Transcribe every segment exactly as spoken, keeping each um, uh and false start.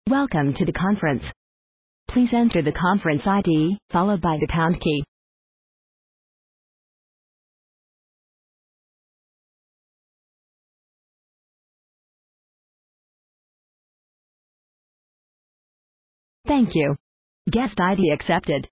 Welcome to the conference. Please enter the conference I D, followed by the pound key. Thank you. Guest I D accepted.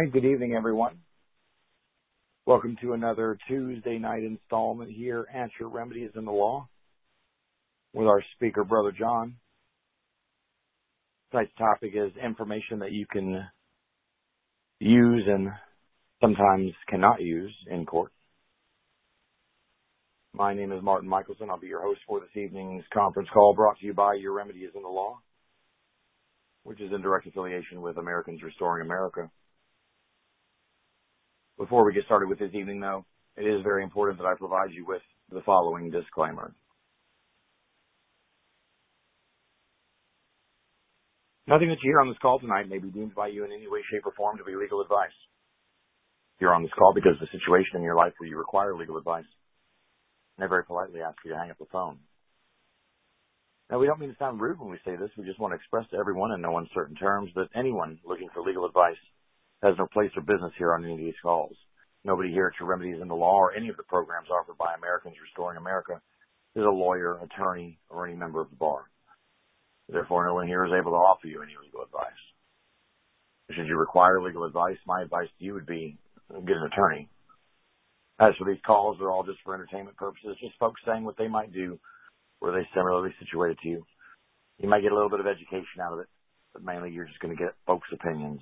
right, good evening, everyone. Welcome to another Tuesday night installment here at Your Remedies in the Law with our speaker, Brother John. Tonight's topic is information that you can use and sometimes cannot use in court. My name is Martin Michelson. I'll be your host for this evening's conference call brought to you by Your Remedies in the Law, which is in direct affiliation with Americans Restoring America. Before we get started with this evening, though, it is very important that I provide you with the following disclaimer. Nothing that you hear on this call tonight may be deemed by you in any way, shape, or form to be legal advice. You're on this call because of the situation in your life where you require legal advice. And I very politely ask you to hang up the phone. Now, we don't mean to sound rude when we say this. We just want to express to everyone in no uncertain terms that anyone looking for legal advice has no place or business here on any of these calls. Nobody here at Your Remedies in the Law or any of the programs offered by Americans Restoring America is a lawyer, attorney, or any member of the bar. Therefore, no one here is able to offer you any legal advice. Should you require legal advice, my advice to you would be get an attorney. As for these calls, they're all just for entertainment purposes, just folks saying what they might do were they similarly situated to you. You might get a little bit of education out of it, but mainly you're just going to get folks' opinions.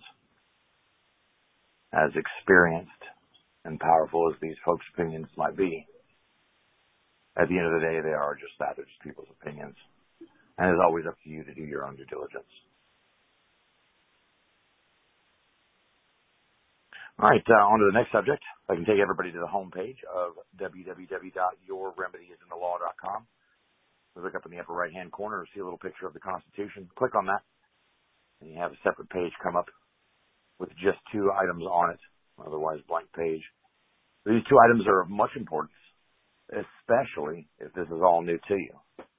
As experienced and powerful as these folks' opinions might be, at the end of the day, they are just that. They're just people's opinions. And it's always up to you to do your own due diligence. All right, uh, on to the next subject. I can take everybody to the homepage of w w w dot your remedies in the law dot com. Look up in the upper right-hand corner, see a little picture of the Constitution. Click on that, and you have a separate page come up with just two items on it, otherwise blank page. These two items are of much importance, especially if this is all new to you.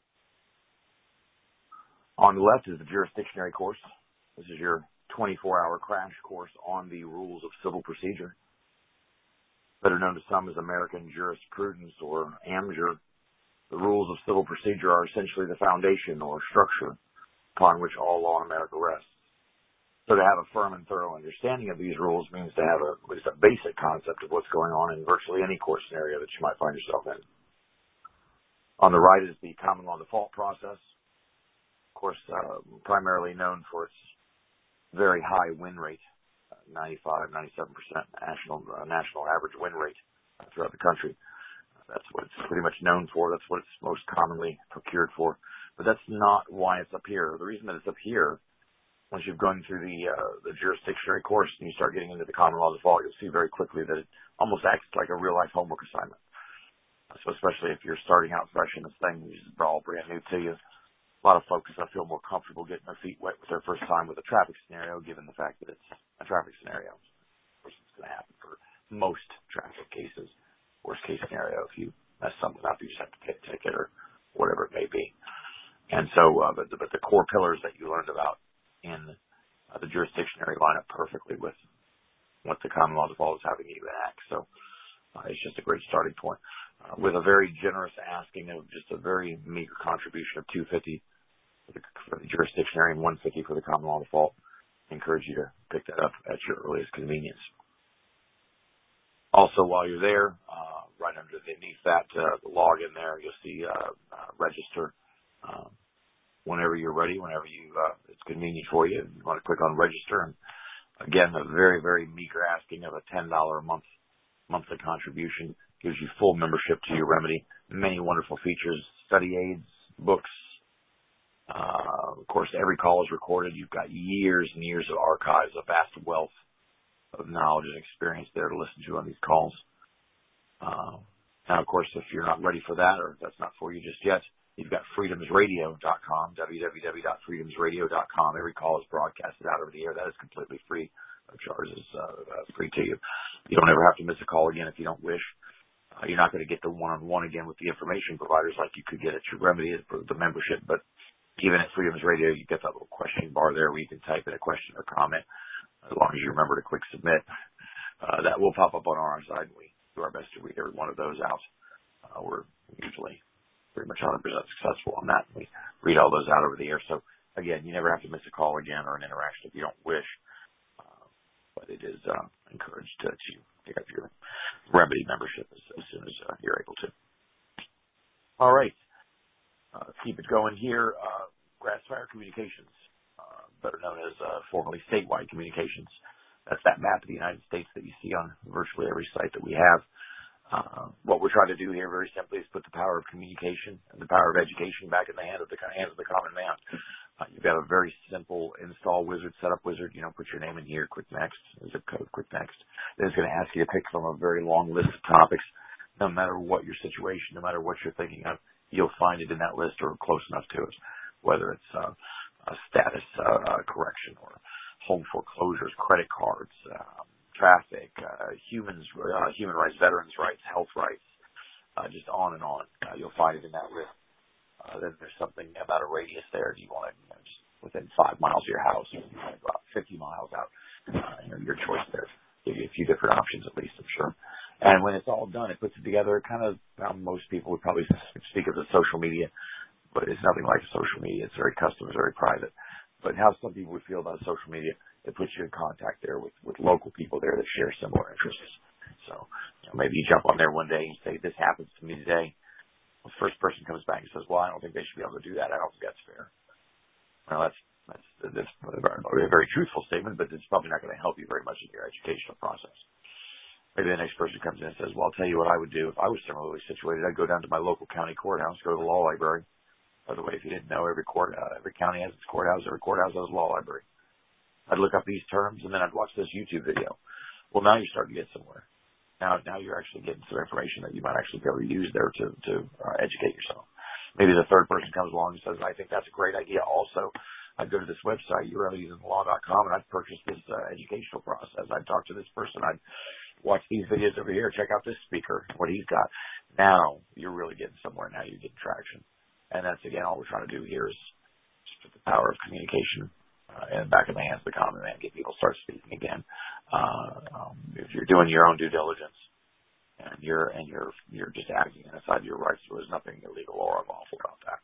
On the left is the jurisdictionary course. This is your twenty-four hour crash course on the rules of civil procedure, better known to some as American jurisprudence or AMJUR. The rules of civil procedure are essentially the foundation or structure upon which all law in America rests. So to have a firm and thorough understanding of these rules means to have a, at least a basic concept of what's going on in virtually any court scenario that you might find yourself in. On the right is the common law default process. Of course, uh, primarily known for its very high win rate, uh, ninety-five, ninety-seven percent national, uh, national average win rate uh, throughout the country. That's what it's pretty much known for. That's what it's most commonly procured for. But that's not why it's up here. The reason that it's up here, once you've gone through the uh, the jurisdictionary course and you start getting into the common law default, you'll see very quickly that it almost acts like a real-life homework assignment. So especially if you're starting out fresh in this thing, which is all brand new to you, a lot of folks I feel more comfortable getting their feet wet with their first time with a traffic scenario, given the fact that it's a traffic scenario. Of course, it's going to happen for most traffic cases. Worst case scenario, if you mess something up, you just have to pay a ticket or whatever it may be. And so, uh, but, but the core pillars that you learned about in uh, the jurisdictionary line up perfectly with what the common law default is having you enact. So uh, it's just a great starting point. Uh, with a very generous asking of just a very meager contribution of two hundred fifty dollars for the, for the jurisdictionary and one hundred fifty dollars for the common law default, I encourage you to pick that up at your earliest convenience. Also, while you're there, uh, right underneath that uh, log in there, you'll see uh, uh, register. Um, whenever you're ready, whenever you uh, it's convenient for you, you want to click on register. And again, a very, very meager asking of a ten dollars a month monthly contribution gives you full membership to your remedy. Many wonderful features, study aids, books. Uh, of course, every call is recorded. You've got years and years of archives, a vast wealth of knowledge and experience there to listen to on these calls. Uh, now, of course, if you're not ready for that or if that's not for you just yet, you've got freedoms radio dot com, w w w dot freedoms radio dot com. Every call is broadcasted out over the air. That is completely free. No charges, uh, uh, free to you. You don't ever have to miss a call again if you don't wish. Uh, you're not going to get the one-on-one again with the information providers like you could get at your remedy for the membership. But even at Freedoms Radio, you get that little question bar there where you can type in a question or comment. As long as you remember to click submit, uh, that will pop up on our side. We do our best to read every one of those out. Uh, we're usually pretty much one hundred percent successful on that. We read all those out over the air. So, again, you never have to miss a call again or an interaction if you don't wish. Uh, but but it is uh, encouraged to, to pick up your remedy membership as, as soon as uh, you're able to. All right. Uh, keep it going here. Uh, Grassfire Communications, uh, better known as uh, formerly Statewide Communications. That's that map of the United States that you see on virtually every site that we have. Uh, what we're trying to do here, very simply, is put the power of communication and the power of education back in the hand of the hands of the common man. Uh, you've got a very simple install wizard, setup wizard. You know, put your name in here, click next, zip code, click next. Then it's going to ask you to pick from a very long list of topics. No matter what your situation, no matter what you're thinking of, you'll find it in that list or close enough to it, whether it's uh, a status uh, uh, correction or home foreclosures, credit cards, um, traffic, uh, humans, uh, human rights, veterans' rights, health rights, uh, just on and on. Uh, you'll find it in that list. Uh, then there's something about a radius there. Do you want to, you know, just within five miles of your house, or you want to go out fifty miles out? Uh, you know, your choice there. Give you a few different options at least, I'm sure. And when it's all done, it puts it together kind of, well, most people would probably speak of the social media, but it's nothing like social media. It's very custom, it's very private. But how some people would feel about social media, it puts you in contact there with, with local people there that share similar interests. So, you know, maybe you jump on there one day and say, this happens to me today. The first person comes back and says, well, I don't think they should be able to do that. I don't think that's fair. Well, that's, that's, that's a very, very truthful statement, but it's probably not going to help you very much in your educational process. Maybe the next person comes in and says, well, I'll tell you what I would do if I was similarly situated. I'd go down to my local county courthouse, go to the law library. By the way, if you didn't know, every court, uh, every county has its courthouse, every courthouse has a law library. I'd look up these terms, and then I'd watch this YouTube video. Well, now you're starting to get somewhere. Now, now you're actually getting some information that you might actually be able to use there to, to uh, educate yourself. Maybe the third person comes along and says, I think that's a great idea. Also, I'd go to this website, U R L using law dot com, and I'd purchase this uh, educational process. I'd talk to this person. I'd watch these videos over here. Check out this speaker, what he's got. Now you're really getting somewhere. Now you're getting traction. And that's, again, all we're trying to do here is just put the power of communication uh, in back in the hands of the common man, get people to start speaking again. Uh, um, if you're doing your own due diligence and you're and you're you're just acting inside your rights, there's nothing illegal or unlawful about that.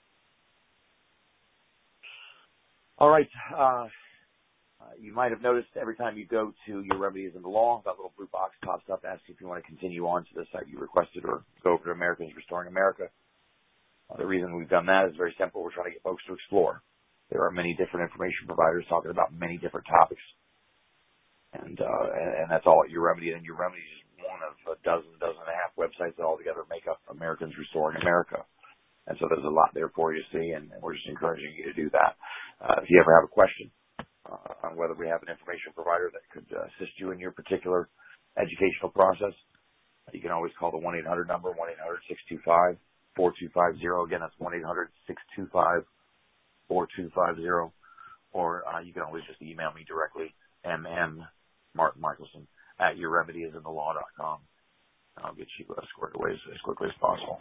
All right. Uh, uh, you might have noticed every time you go to your remedies in the law, that little blue box pops up asking if you want to continue on to the site you requested or go over to Americans Restoring America. Uh, the reason we've done that is very simple. We're trying to get folks to explore. There are many different information providers talking about many different topics. And, uh, and, and that's all at Your Remedy. And Your Remedy is one of a dozen, dozen and a half websites that all together make up Americans Restoring America. And so there's a lot there for you to see, and, and we're just encouraging you to do that. Uh, if you ever have a question uh, on whether we have an information provider that could uh, assist you in your particular educational process, you can always call the one eight hundred number, one eight hundred six two five four two five zero. Again, that's one eight hundred six two five four two five zero. Or uh, you can always just email me directly, M M Martin Michelson at your remedy is in the law dot com. And I'll get you uh, squared away as, as quickly as possible.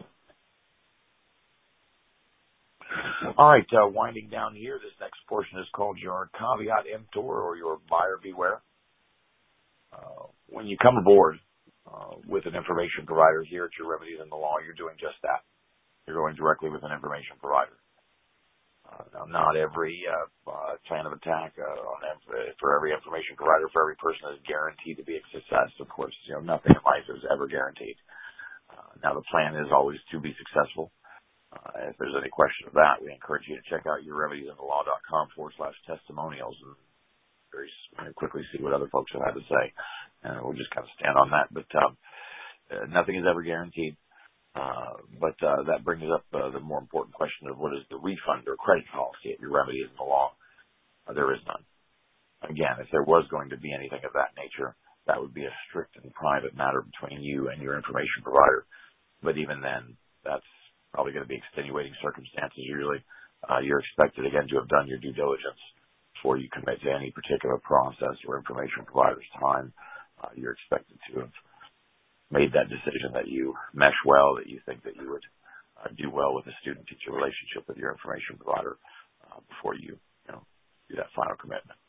All right, uh, winding down here, this next portion is called your caveat emptor, or your buyer beware. Uh, when you come aboard uh, with an information provider here at Your Remedies in the Law, you're doing just that. You're going directly with an information provider. Uh, now, not every uh, uh, plan of attack uh, on inf- for every information provider, for every person is guaranteed to be a success. Of course, you know, nothing in life is ever guaranteed. Uh, now, the plan is always to be successful. Uh, if there's any question of that, we encourage you to check out your remedies in the law dot com forward slash testimonials and very quickly see what other folks have had to say. And we'll just kind of stand on that. But um, uh, nothing is ever guaranteed. Uh, but uh, that brings up uh, the more important question of what is the refund or credit policy at your remedies in the law. Uh, there is none. Again, if there was going to be anything of that nature, that would be a strict and private matter between you and your information provider. But even then, that's probably going to be extenuating circumstances. Usually, uh, you're expected, again, to have done your due diligence before you commit to any particular process or information provider's time. Uh, you're expected to have made that decision that you mesh well, that you think that you would uh, do well with a student-teacher relationship with your information provider uh, before you, you know, do that final commitment.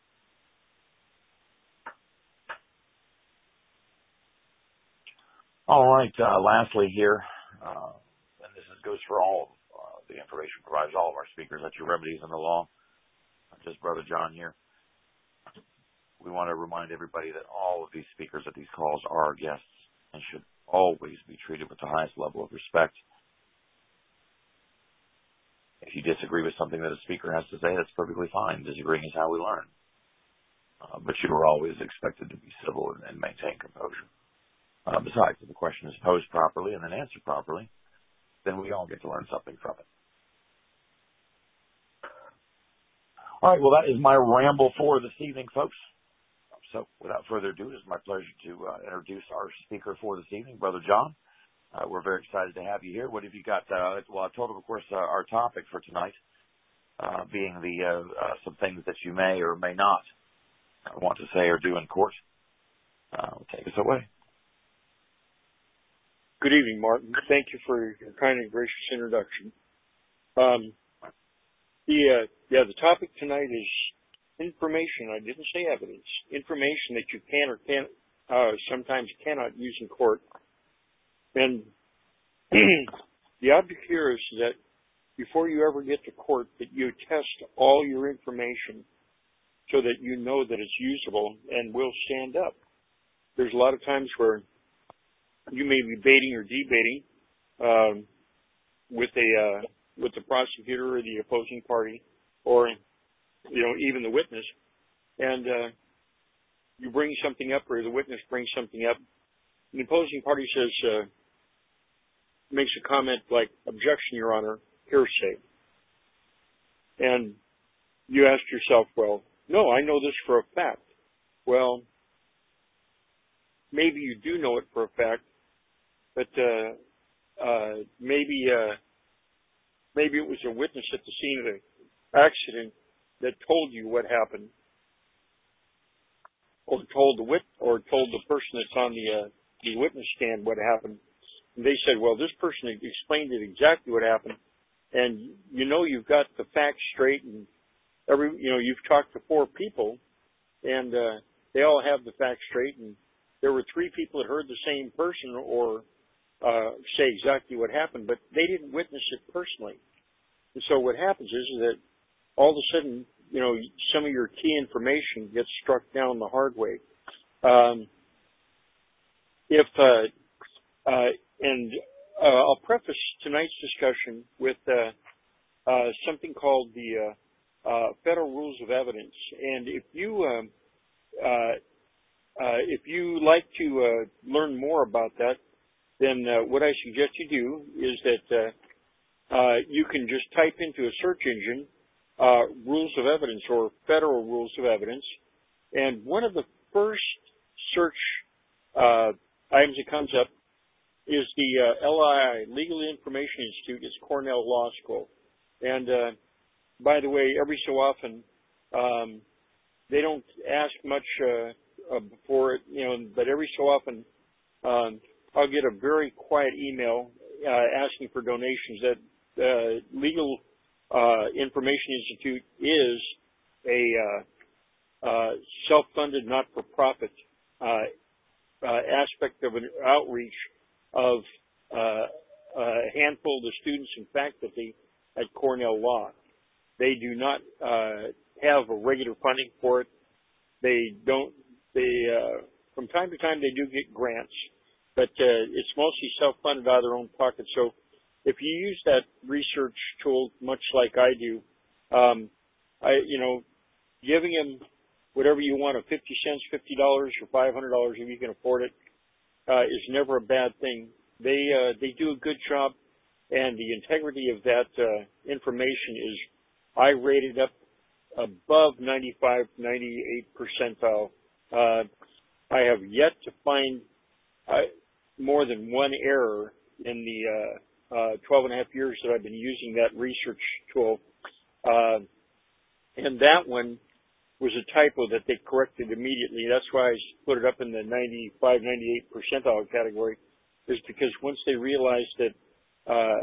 All right. Uh, lastly here, uh, and this is, goes for all of uh, the information providers, all of our speakers at Your Remedies in the Law, not just Brother John here. we want to remind everybody that all of these speakers at these calls are our guests and should always be treated with the highest level of respect. If you disagree with something that a speaker has to say, that's perfectly fine. Disagreeing is how we learn. Uh, but you are always expected to be civil and, and maintain composure. Uh, besides, if the question is posed properly and then answered properly, then we all get to learn something from it. All right, well, that is my ramble for this evening, folks. So without further ado, it is my pleasure to uh, introduce our speaker for this evening, Brother John. Uh, we're very excited to have you here. What have you got? Uh, well, I told him, of course, uh, our topic for tonight uh, being the uh, uh, some things that you may or may not want to say or do in court. Uh, take us away. Good evening, Martin. Thank you for your kind and gracious introduction. Um, the uh, yeah, the topic tonight is information. I didn't say evidence. Information that you can or can't uh, sometimes cannot use in court. And the object here is that before you ever get to court, that you test all your information so that you know that it's usable and will stand up. There's a lot of times where you may be baiting or debating um, with a uh, with the prosecutor or the opposing party, or you know even the witness, and uh, you bring something up, or the witness brings something up. The opposing party says, uh, makes a comment like, "Objection, Your Honor, hearsay," and you ask yourself, "Well, no, I know this for a fact." Well, maybe you do know it for a fact, but uh, uh, maybe uh, maybe it was a witness at the scene of the accident that told you what happened, or told the wit or told the person that's on the uh, the witness stand what happened. And they said, "Well, this person explained it exactly what happened," and you know you've got the facts straight, and every you know you've talked to four people, and uh, they all have the facts straight, and there were three people that heard the same person or uh, say exactly what happened, but they didn't witness it personally. And so what happens is, is that all of a sudden, you know, some of your key information gets struck down the hard way. Um, if uh, uh, and uh, I'll preface tonight's discussion with uh, uh, something called the uh, uh, Federal Rules of Evidence, and if you um, uh, Uh, if you like to uh, learn more about that, then uh, what I suggest you do is that uh, uh, you can just type into a search engine uh, Rules of Evidence or Federal Rules of Evidence, and one of the first search uh, items that comes up is the uh, L I I, Legal Information Institute. It's Cornell Law School. And uh, by the way, every so often, um, they don't ask much uh, Uh, before it, you know, but every so often um, I'll get a very quiet email uh, asking for donations. That uh, Legal uh, Information Institute is a uh, uh, self-funded, not-for-profit uh, uh, aspect of an outreach of uh, a handful of the students and faculty at Cornell Law. They do not uh, have a regular funding for it. They don't. They, uh, from time to time, they do get grants, but uh, it's mostly self-funded out of their own pocket. So if you use that research tool much like I do, um, I, you know, giving them whatever you want, of fifty cents, fifty dollars, or five hundred dollars if you can afford it, uh, is never a bad thing. They, uh, they do a good job, and the integrity of that uh, information is, I rated up above ninety-five, ninety-eight percentile. Uh, I have yet to find uh, more than one error in the uh, uh, twelve and a half years that I've been using that research tool. Uh, and that one was a typo that they corrected immediately. That's why I put it up in the ninety-five, ninety-eight percentile category, is because once they realized that uh,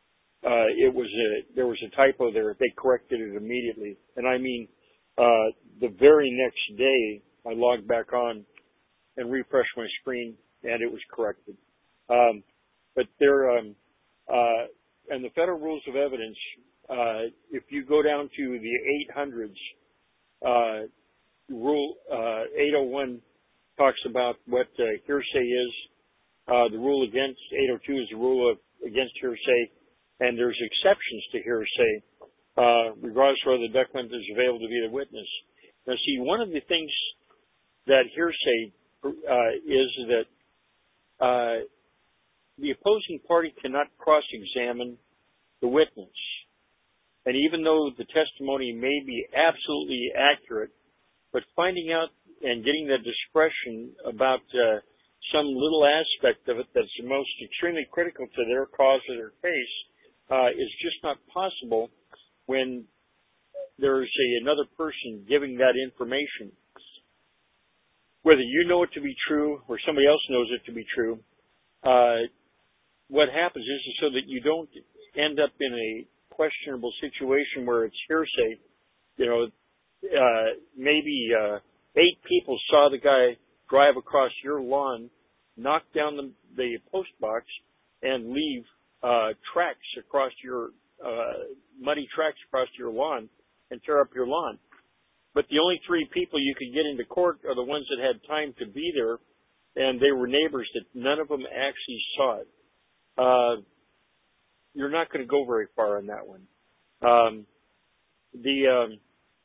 uh, it was a, there was a typo there, they corrected it immediately. And I mean, uh, the very next day, I logged back on and refreshed my screen, and it was corrected. Um, but there, um, uh, and the Federal Rules of Evidence, uh, if you go down to the eight hundreds, uh, rule uh, eight oh one talks about what uh, hearsay is. Uh, the rule against eight oh two is the rule of, against hearsay, and there's exceptions to hearsay, uh, regardless of whether the document is available to be the witness. Now, see, one of the things that hearsay uh, is that uh, the opposing party cannot cross-examine the witness. And even though the testimony may be absolutely accurate, but finding out and getting the discretion about uh, some little aspect of it that's the most extremely critical to their cause or their case uh, is just not possible when there's a, another person giving that information. Whether you know it to be true or somebody else knows it to be true, uh, what happens is, is so that you don't end up in a questionable situation where it's hearsay. You know, uh, maybe uh, eight people saw the guy drive across your lawn, knock down the, the post box, and leave uh, tracks across your uh, muddy tracks across your lawn and tear up your lawn. But the only three people you could get into court are the ones that had time to be there, and they were neighbors that none of them actually saw it. Uh, you're not going to go very far on that one. Um, the um,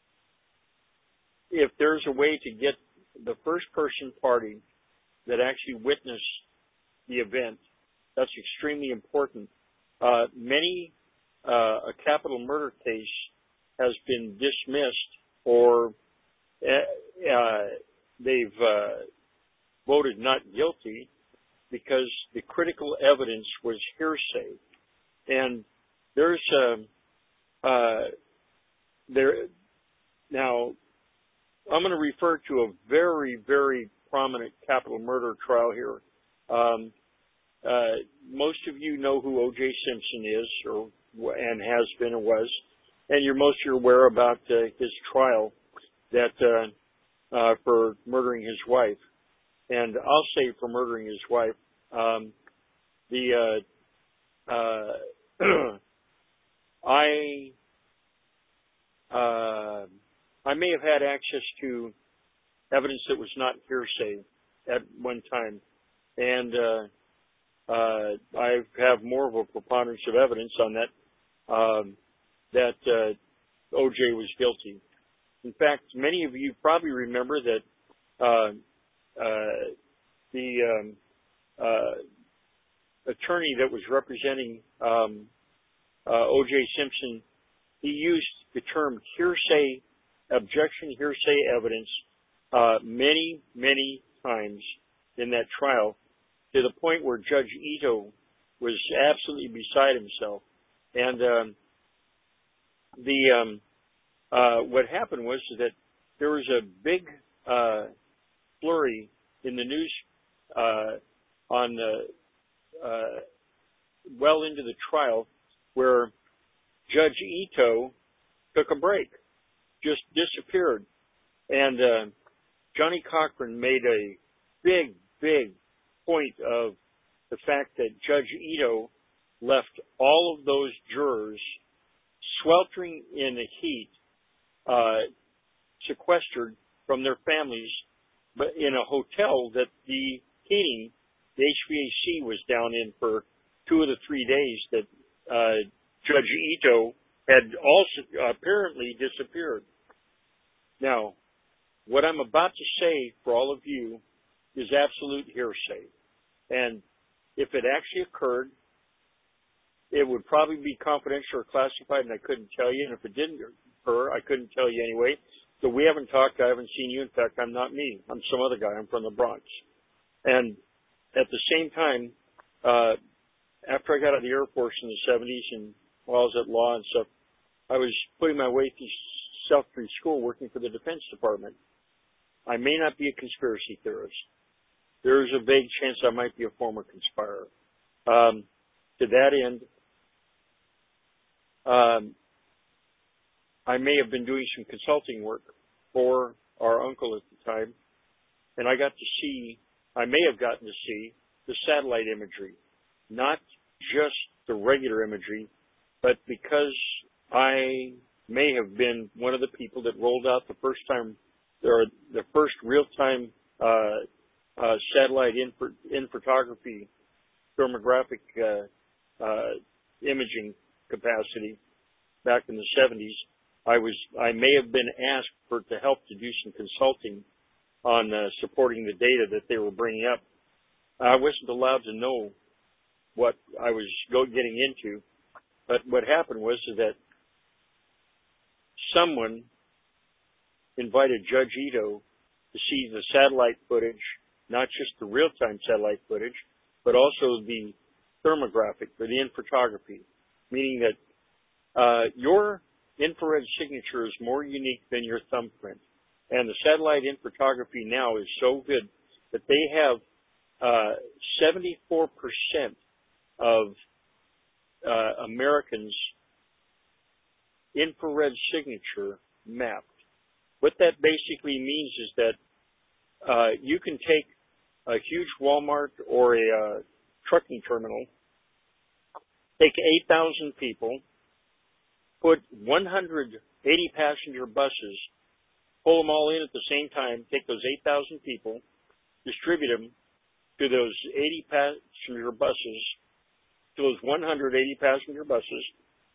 if there's a way to get the first person party that actually witnessed the event, that's extremely important. Uh, many uh, a capital murder case has been dismissed, or uh, uh, they've uh, voted not guilty because the critical evidence was hearsay. And there's a, uh, there, now, I'm going to refer to a very, very prominent capital murder trial here. Um, uh, most of you know who O J Simpson is, or and has been or was, and you're most you're aware about uh, his trial that uh, uh, for murdering his wife. And I'll say for murdering his wife. Um, the uh, uh, I uh, I may have had access to evidence that was not hearsay at one time, and uh, uh, I have more of a preponderance of evidence on that um, that uh, O J was guilty. In fact, many of you probably remember that uh, uh, the um, uh, attorney that was representing um, uh, O J Simpson, he used the term hearsay, objection hearsay evidence uh, many, many times in that trial, to the point where Judge Ito was absolutely beside himself. And um, the um, uh, what happened was that there was a big uh, flurry in the news uh, on the uh, well into the trial, where Judge Ito took a break, just disappeared, and uh, Johnny Cochran made a big, big point of the fact that Judge Ito left all of those jurors sweltering in the heat, uh, sequestered from their families, but in a hotel that the heating, the H V A C was down in for two of the three days that uh, Judge Ito had also apparently disappeared. Now, what I'm about to say for all of you is absolute hearsay. And if it actually occurred, it would probably be confidential or classified, and I couldn't tell you. And if it didn't occur, I couldn't tell you anyway. So we haven't talked. I haven't seen you. In fact, I'm not me. I'm some other guy. I'm from the Bronx. And at the same time, uh, after I got out of the Air Force in the seventies and while I was at law and stuff, I was putting my way through self-free school working for the Defense Department. I may not be a conspiracy theorist. There is a vague chance I might be a former conspirer. Um, to that end, um, I may have been doing some consulting work for our uncle at the time, and I got to see, I may have gotten to see the satellite imagery, not just the regular imagery, but because I may have been one of the people that rolled out the first time or the first real-time uh, uh, satellite in, in photography thermographic uh, uh, imaging capacity back in the seventies. I was I may have been asked for to help to do some consulting on uh, supporting the data that they were bringing up. I wasn't allowed to know what I was go, getting into, but what happened was that someone invited Judge Ito to see the satellite footage, not just the real-time satellite footage, but also the thermographic or the infraphotography, meaning that uh, your infrared signature is more unique than your thumbprint. And the satellite infraphotography now is so good that they have uh, seventy-four percent of uh, Americans' infrared signature mapped. What that basically means is that uh, you can take a huge Walmart or a uh, trucking terminal, take eight thousand people, put one hundred eighty passenger buses, pull them all in at the same time, take those eight thousand people, distribute them to those eighty passenger buses, to those one hundred eighty passenger buses,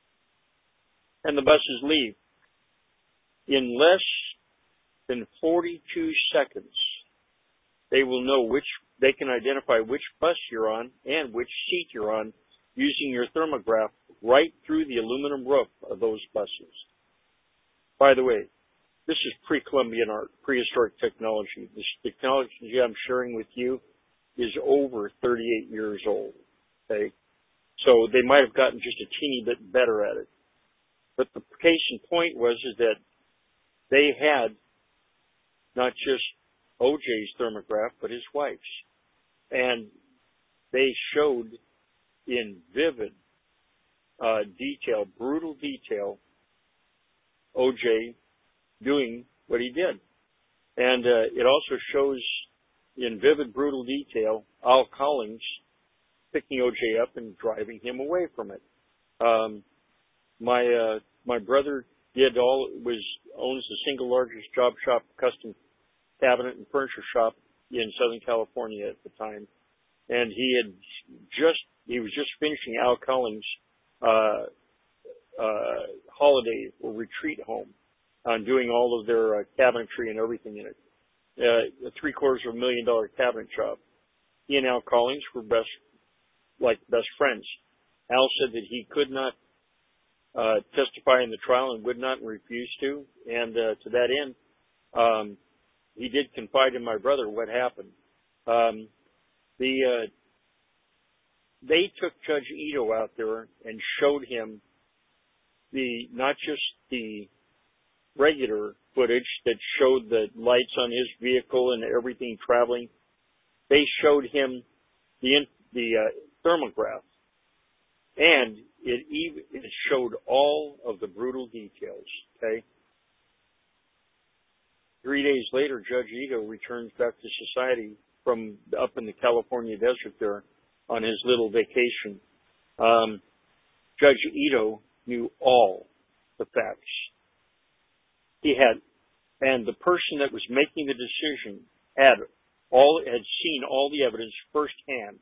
and the buses leave. In less than forty-two seconds, they will know which, they can identify which bus you're on and which seat you're on using your thermograph right through the aluminum roof of those buses. By the way, this is pre-Columbian art, prehistoric technology. This technology I'm sharing with you is over thirty-eight years old, okay? So they might have gotten just a teeny bit better at it. But the case in point was is that they had not just O J's thermograph, but his wife's. And they showed in vivid uh, detail, brutal detail, O J doing what he did. And uh, it also shows in vivid, brutal detail, Al Collins picking O J up and driving him away from it. Um, my uh, my brother did all was owns the single largest job shop, custom cabinet and furniture shop in Southern California at the time, and he had just he was just finishing Al Collins' uh, uh, holiday or retreat home on doing all of their uh, cabinetry and everything in it. Uh, a three quarters of a million dollar cabinet job. He and Al Collins were best, like best friends. Al said that he could not uh, testify in the trial and would not and refused to. And uh, to that end, um, he did confide in my brother what happened. Um, the uh, they took Judge Ito out there and showed him the not just the regular footage that showed the lights on his vehicle and everything traveling. They showed him the the uh, thermograph, and it even it showed all of the brutal details. Okay. Three days later, Judge Ito returns back to society from up in the California desert there on his little vacation. Um, Judge Ito knew all the facts. He had, and the person that was making the decision had all had seen all the evidence firsthand.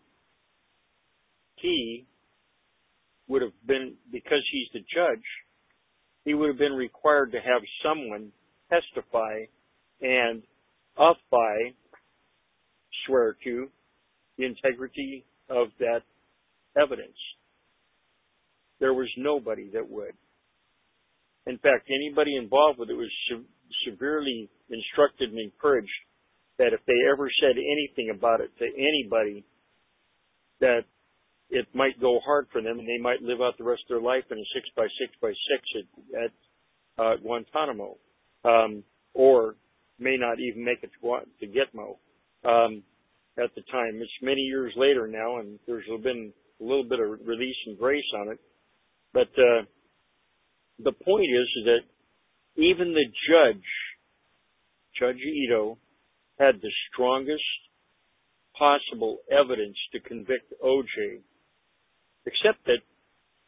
He would have been, because he's the judge, he would have been required to have someone testify and off by swear to the integrity of that evidence. There was nobody that would. In fact, anybody involved with it was se- severely instructed and encouraged that if they ever said anything about it to anybody, that it might go hard for them and they might live out the rest of their life in a six by six by six at, at uh, Guantanamo, um, or may not even make it to, to Gitmo um, at the time. It's many years later now, and there's been a little bit of release and grace on it. But uh, the point is, is that even the judge, Judge Ito, had the strongest possible evidence to convict O J, except that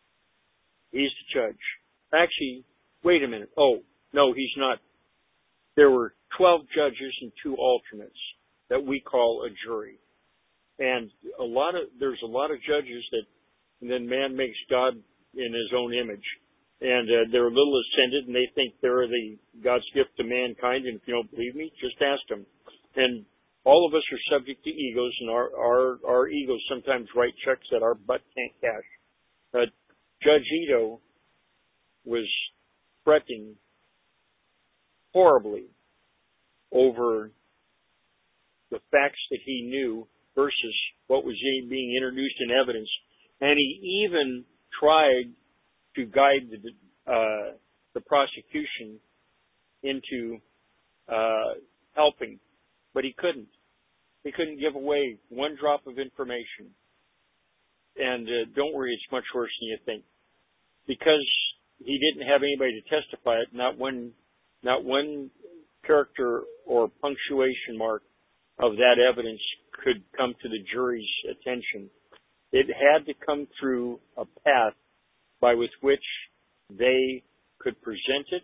he's the judge. Actually, wait a minute. Oh, no, he's not. there were twelve judges and two alternates that we call a jury. And a lot of, there's a lot of judges that, and then man makes God in his own image. And uh, they're a little ascended, and they think they're the God's gift to mankind. And if you don't believe me, just ask them. And all of us are subject to egos, and our our, our egos sometimes write checks that our butt can't cash. But Judge Ito was fretting horribly over the facts that he knew versus what was being introduced in evidence, and he even tried to guide the, uh, the prosecution into uh, helping, but he couldn't. He couldn't give away one drop of information. And uh, don't worry, it's much worse than you think, because he didn't have anybody to testify it. Not one, not one character or punctuation mark of that evidence could come to the jury's attention. It had to come through a path by with which they could present it,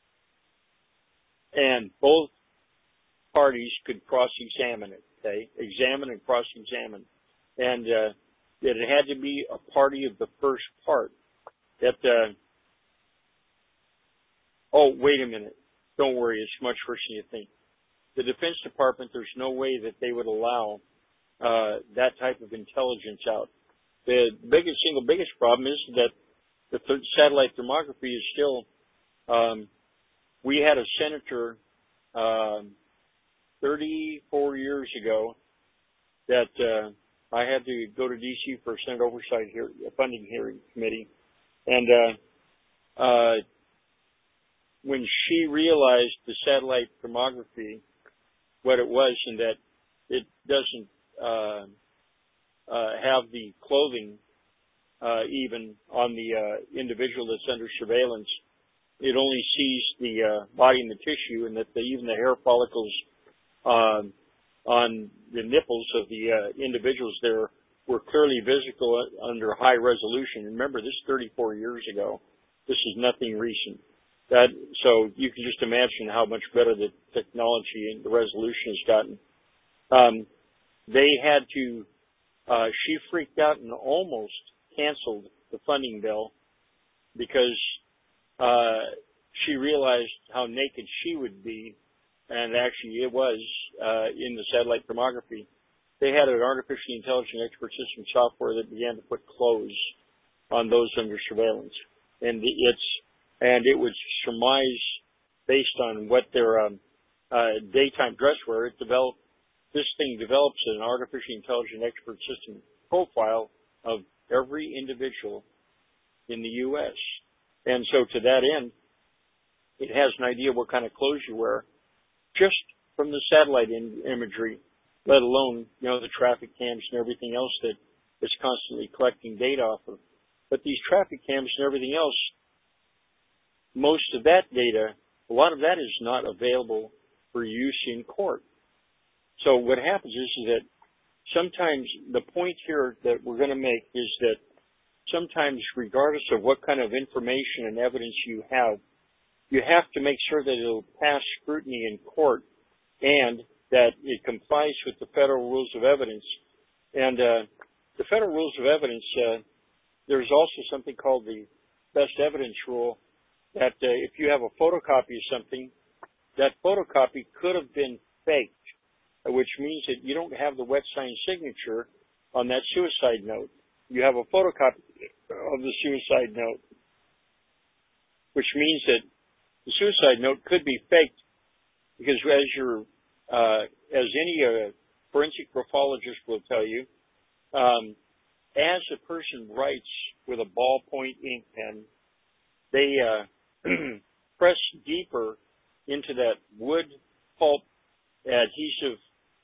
and both parties could cross-examine it, okay? Examine and cross-examine. And uh, that it had to be a party of the first part. That, uh, oh, wait a minute. Don't worry, it's much worse than you think. The Defense Department, there's no way that they would allow uh, that type of intelligence out. The biggest, single biggest problem is that the th- satellite thermography is still, um, we had a senator um, thirty-four years ago that uh, I had to go to D C for a Senate Oversight hear- Funding Hearing Committee. And uh, uh, when she realized the satellite thermography, what it was, and that it doesn't uh, uh, have the clothing uh, even on the uh, individual that's under surveillance. It only sees the uh, body and the tissue, and that the, even the hair follicles um, on the nipples of the uh, individuals there were clearly visible under high resolution. Remember, this is thirty-four years ago. This is nothing recent. That, so you can just imagine how much better the technology and the resolution has gotten. Um, they had to, uh, she freaked out and almost canceled the funding bill because uh, she realized how naked she would be, and actually it was uh, in the satellite thermography. They had an artificially intelligent expert system software that began to put clothes on those under surveillance, and it's and it would surmise based on what their um, uh, daytime dress were. It developed this thing develops an artificially intelligent expert system profile of every individual in the U S And so to that end, it has an idea what kind of clothes you wear just from the satellite in- imagery, let alone, you know, the traffic cams and everything else that it's constantly collecting data off of. But these traffic cams and everything else, most of that data, a lot of that is not available for use in court. So what happens is, is that sometimes the point here that we're going to make is that sometimes regardless of what kind of information and evidence you have, you have to make sure that it'll pass scrutiny in court and that it complies with the federal rules of evidence. And uh, the federal rules of evidence, uh, there's also something called the best evidence rule, that uh, if you have a photocopy of something, that photocopy could have been faked, which means that you don't have the wet sign signature on that suicide note. You have a photocopy of the suicide note, which means that the suicide note could be faked, because as your uh, as any uh, forensic graphologist will tell you, um, as a person writes with a ballpoint ink pen, they uh, press deeper into that wood pulp adhesive,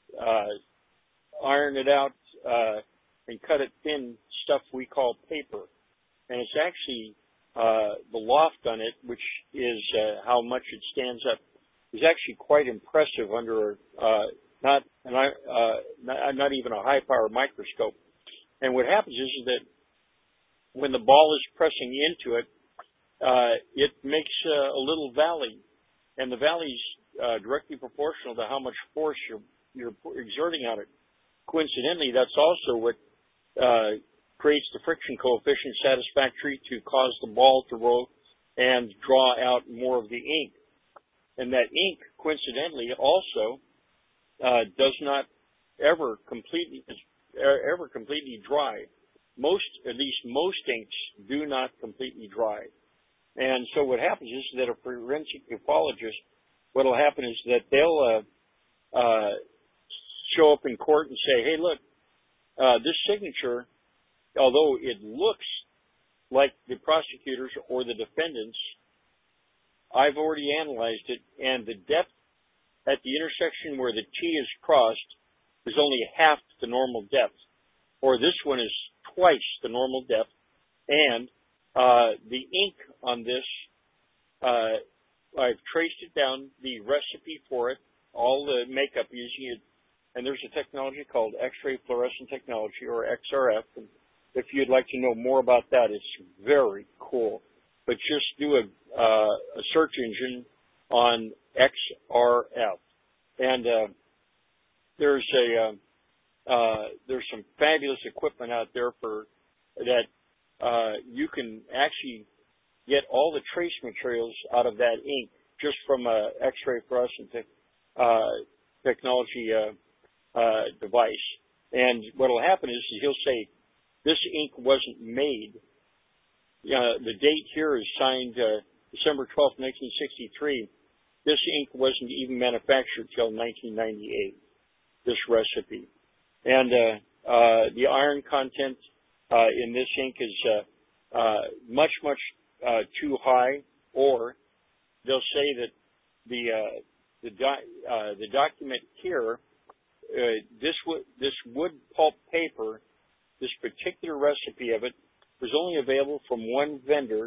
uh, iron it out, uh, and cut it thin, stuff we call paper. And it's actually uh, the loft on it, which is uh, how much it stands up, is actually quite impressive under uh, not, an, uh, not not even a high-power microscope. And what happens is, is that when the ball is pressing into it, uh, it makes uh, a little valley, and the valley's uh, directly proportional to how much force you're, you're exerting on it. Coincidentally, that's also what uh, creates the friction coefficient satisfactory to cause the ball to roll and draw out more of the ink. And that ink, coincidentally, also uh, does not ever completely ever completely dry. Most, at least most inks, do not completely dry. And so what happens is that a forensic uffologist, what will happen is that they'll uh, uh, show up in court and say, hey, look, uh, this signature, although it looks like the prosecutors or the defendants, I've already analyzed it, and the depth at the intersection where the T is crossed is only half the normal depth, or this one is twice the normal depth, and uh, the ink on this, uh, I've traced it down, the recipe for it, all the makeup using it, and there's a technology called X-ray fluorescent technology, or X R F, and if you'd like to know more about that, it's very cool. But just do a, uh, a search engine on X R F, and uh, there's a uh, uh, there's some fabulous equipment out there for that. Uh, you can actually get all the trace materials out of that ink just from a X-ray fluorescent te- uh, technology uh, uh, device. And what will happen is he'll say, this ink wasn't made. Uh, the date here is signed uh, December twelfth, nineteen sixty-three. This ink wasn't even manufactured till nineteen ninety-eight, this recipe. And uh, uh, the iron content uh, in this ink is uh, uh, much, much uh, too high, or they'll say that the uh, the, do- uh, the document here, uh, this, w- this wood pulp paper, this particular recipe of it, was only available from one vendor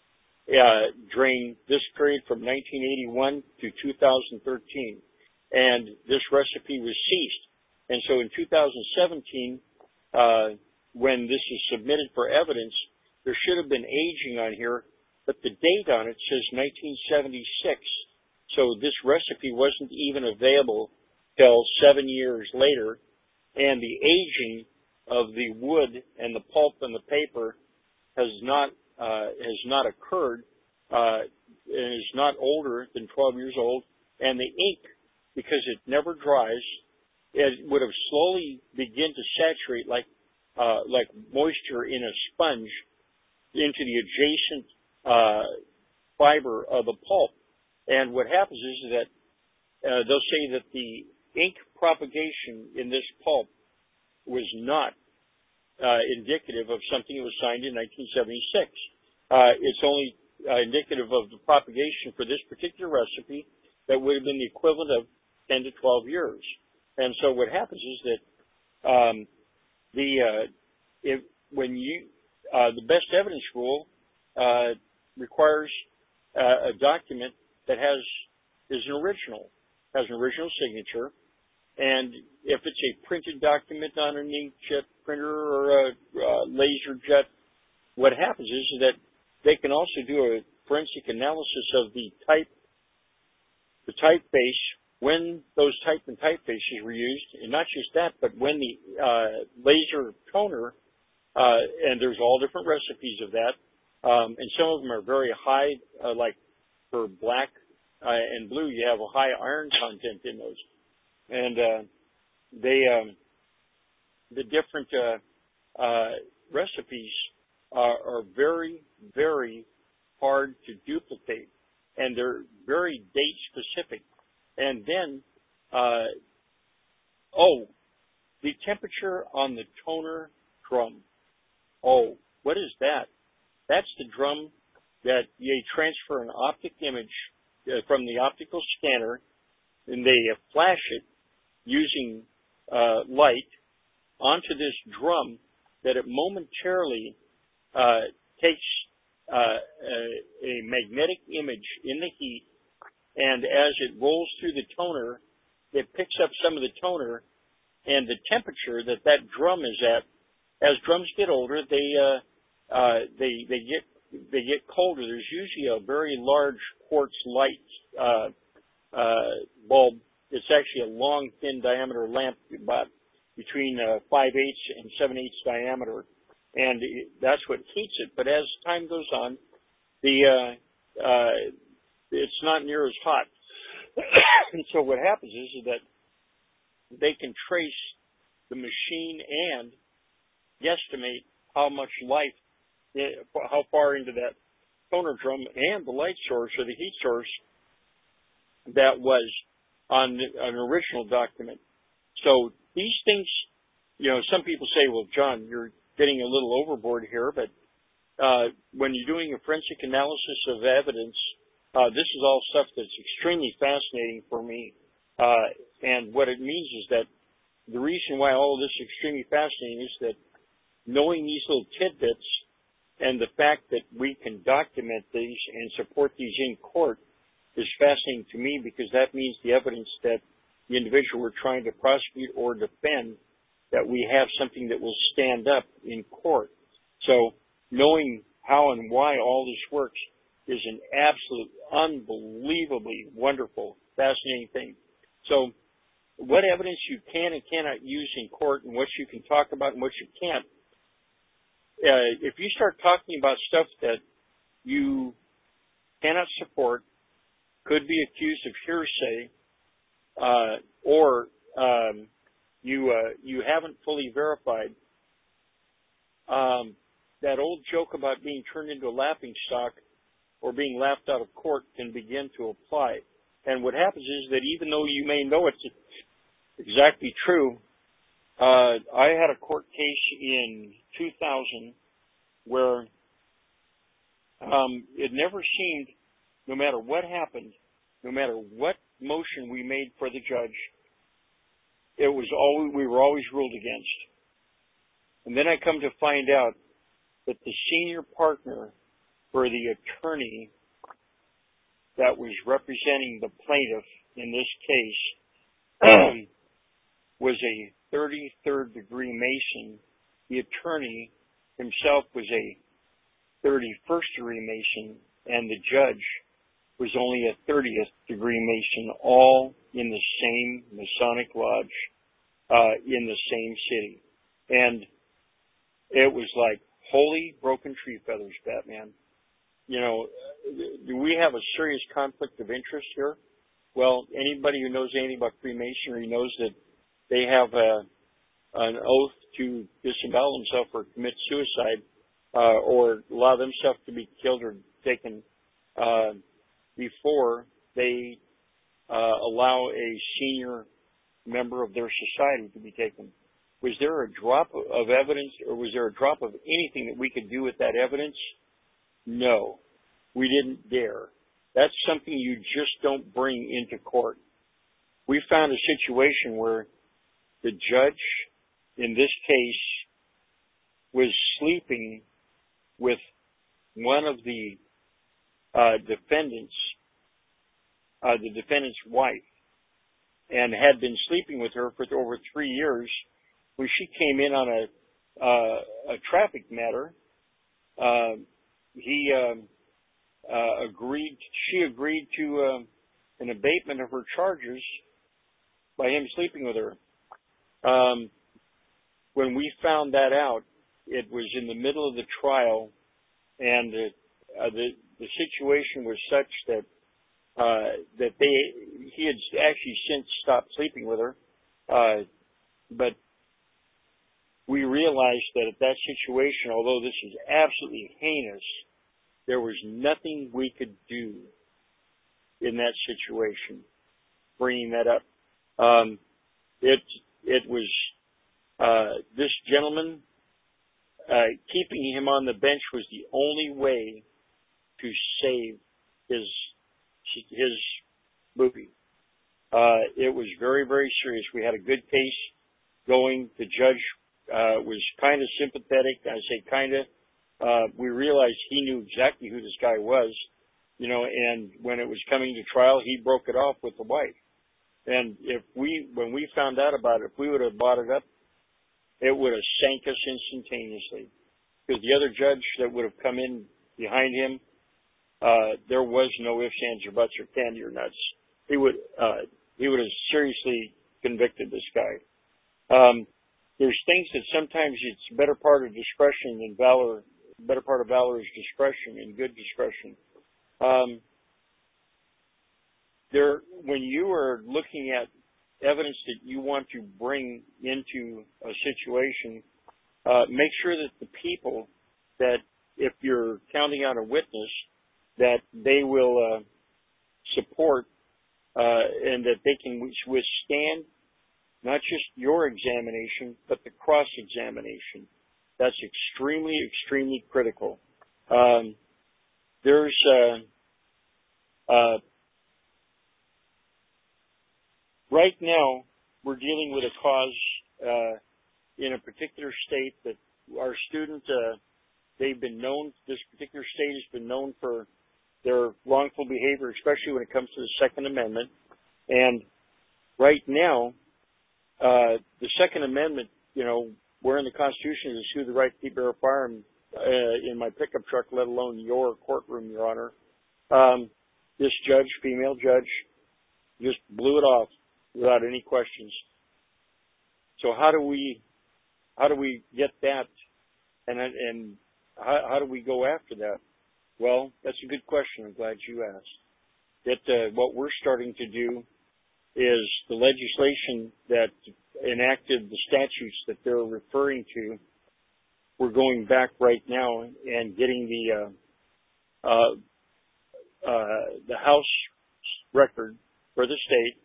uh, during this period from nineteen eighty-one to two thousand thirteen. And this recipe was ceased. And so in two thousand seventeen, uh, when this is submitted for evidence, there should have been aging on here, but the date on it says nineteen seventy-six. So this recipe wasn't even available till seven years later, and the aging of the wood and the pulp and the paper has not uh, has not occurred, uh, and is not older than twelve years old. And the ink, because it never dries, it would have slowly begin to saturate like uh, like moisture in a sponge into the adjacent uh, fiber of the pulp. And what happens is that uh, they'll say that the ink propagation in this pulp was not uh, indicative of something that was signed in nineteen seventy-six. Uh, it's only uh, indicative of the propagation for this particular recipe that would have been the equivalent of ten to twelve years. And so what happens is that um, the uh, if, when you uh, the best evidence rule uh, requires uh, a document that has is an original, has an original signature, and if it's a printed document on an inkjet printer or a, a laser jet, what happens is that they can also do a forensic analysis of the type, the typeface, when those type and typefaces were used, and not just that, but when the uh, laser toner, uh, and there's all different recipes of that, um, and some of them are very high, uh, like for black uh, and blue, you have a high iron content in those, and uh, they um, the different uh, uh, recipes are, are very, very hard to duplicate, and they're very date specific. And then, uh, oh, the temperature on the toner drum. Oh, what is that? That's the drum that they transfer an optic image uh, from the optical scanner, and they uh, flash it using uh, light onto this drum that it momentarily uh, takes uh, a, a magnetic image in the heat, and as it rolls through the toner, it picks up some of the toner and the temperature that that drum is at. As drums get older, they uh, uh, they they get they get colder. There's usually a very large quartz light uh, uh, bulb. It's actually a long, thin diameter lamp, about between uh, five eighths and seven eighths diameter, and it, that's what heats it. But as time goes on, the uh, uh, it's not near as hot. And so what happens is, is that they can trace the machine and guesstimate how much light, how far into that toner drum and the light source or the heat source that was on an original document. So these things, you know, some people say, well, John, you're getting a little overboard here, but uh, when you're doing a forensic analysis of evidence, uh, this is all stuff that's extremely fascinating for me. Uh, and what it means is that the reason why all of this is extremely fascinating is that knowing these little tidbits and the fact that we can document these and support these in court is fascinating to me, because that means the evidence that the individual we're trying to prosecute or defend, that we have something that will stand up in court. So knowing how and why all this works is an absolute, unbelievably wonderful, fascinating thing. So what evidence you can and cannot use in court, and what you can talk about and what you can't, uh, if you start talking about stuff that you cannot support, could be accused of hearsay, uh, or um, you uh, you haven't fully verified, um, that old joke about being turned into a laughing stock or being laughed out of court can begin to apply. And what happens is that even though you may know it's exactly true, uh, I had a court case in two thousand where um, it never seemed, no matter what happened, no matter what motion we made for the judge, it was always, we were always ruled against. And then I come to find out that the senior partner for the attorney that was representing the plaintiff in this case was a thirty-third degree Mason. The attorney himself was a thirty-first degree Mason, and the judge was only a thirtieth degree Mason, all in the same Masonic lodge, uh, in the same city. And it was like, holy broken tree feathers, Batman. You know, do we have a serious conflict of interest here? Well, anybody who knows anything about Freemasonry knows that they have a, an oath to disembowel themselves or commit suicide, uh, or allow themselves to be killed or taken, uh, before they uh, allow a senior member of their society to be taken. Was there a drop of evidence, or was there a drop of anything that we could do with that evidence? No, we didn't dare. That's something you just don't bring into court. We found a situation where the judge in this case was sleeping with one of the uh, defendants, uh, the defendant's wife, and had been sleeping with her for over three years. When she came in on a uh, a traffic matter, uh, he um, uh, agreed. She agreed to uh, an abatement of her charges by him sleeping with her. Um, when we found that out, it was in the middle of the trial, and uh, uh, the the situation was such that uh, that they he had actually since stopped sleeping with her, uh, but we realized that at that situation, although this is absolutely heinous, there was nothing we could do in that situation. Bringing that up, um, it it was uh, this gentleman. Uh, keeping him on the bench was the only way to save his his movie. Uh, it was very, very serious. We had a good case going. The judge uh, was kind of sympathetic. I say kind of. Uh, we realized he knew exactly who this guy was, you know, and when it was coming to trial, he broke it off with the wife. And if we, when we found out about it, if we would have bought it up, it would have sank us instantaneously. Because the other judge that would have come in behind him, uh, there was no ifs, ands, or buts, or candy or nuts. he would uh, he would have seriously convicted this guy. Um, there's things that sometimes it's better part of discretion than valor. Better part of valor is discretion and good discretion. Um, there, when you are looking at evidence that you want to bring into a situation, uh, make sure that the people that, if you're counting out a witness, that they will uh, support uh, and that they can withstand not just your examination, but the cross-examination. That's extremely, extremely critical. Um, there's uh, uh, right now we're dealing with a cause uh, in a particular state that our student, uh, they've been known, this particular state has been known for their wrongful behavior, especially when it comes to the Second Amendment. And right now, uh, the Second Amendment, you know, where in the Constitution is who the right to bear a firearm uh, in my pickup truck, let alone your courtroom, Your Honor. Um, this judge, female judge, just blew it off without any questions. So how do we, how do we get that, and and how, how do we go after that? Well, that's a good question. I'm glad you asked. That uh, what we're starting to do is the legislation that enacted the statutes that they're referring to. We're going back right now and getting the uh, uh, uh, the House record for the state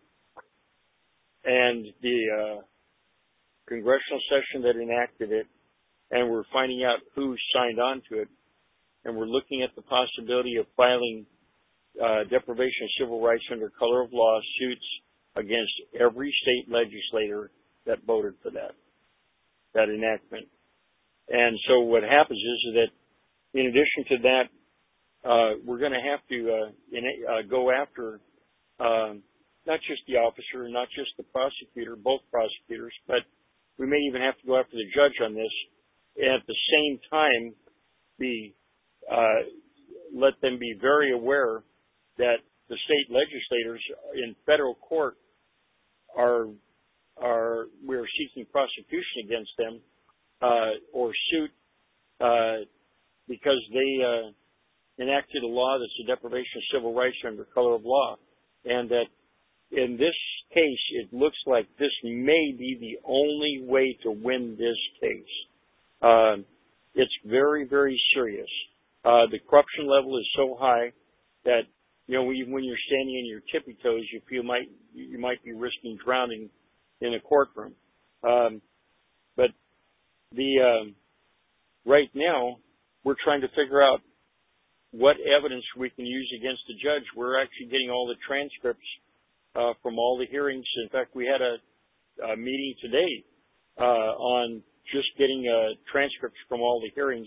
and the uh, congressional session that enacted it, and we're finding out who signed on to it, and we're looking at the possibility of filing uh, deprivation of civil rights under color of law suits against every state legislator that voted for that, that enactment. And so what happens is that in addition to that, uh, we're going to have to uh, in, uh, go after um, not just the officer, not just the prosecutor, both prosecutors, but we may even have to go after the judge on this, and at the same time be uh, let them be very aware that the state legislators in federal court are are we're seeking prosecution against them uh, or suit uh, because they uh, enacted a law that's a deprivation of civil rights under color of law, and that in this case it looks like this may be the only way to win this case. Uh, it's very, very serious. Uh, the corruption level is so high that, you know, when, when you're standing on your tippy toes, you feel might you might be risking drowning in a courtroom. Um, but the um, right now, we're trying to figure out what evidence we can use against the judge. We're actually getting all the transcripts uh, from all the hearings. In fact, we had a, a meeting today uh, on just getting uh, transcripts from all the hearings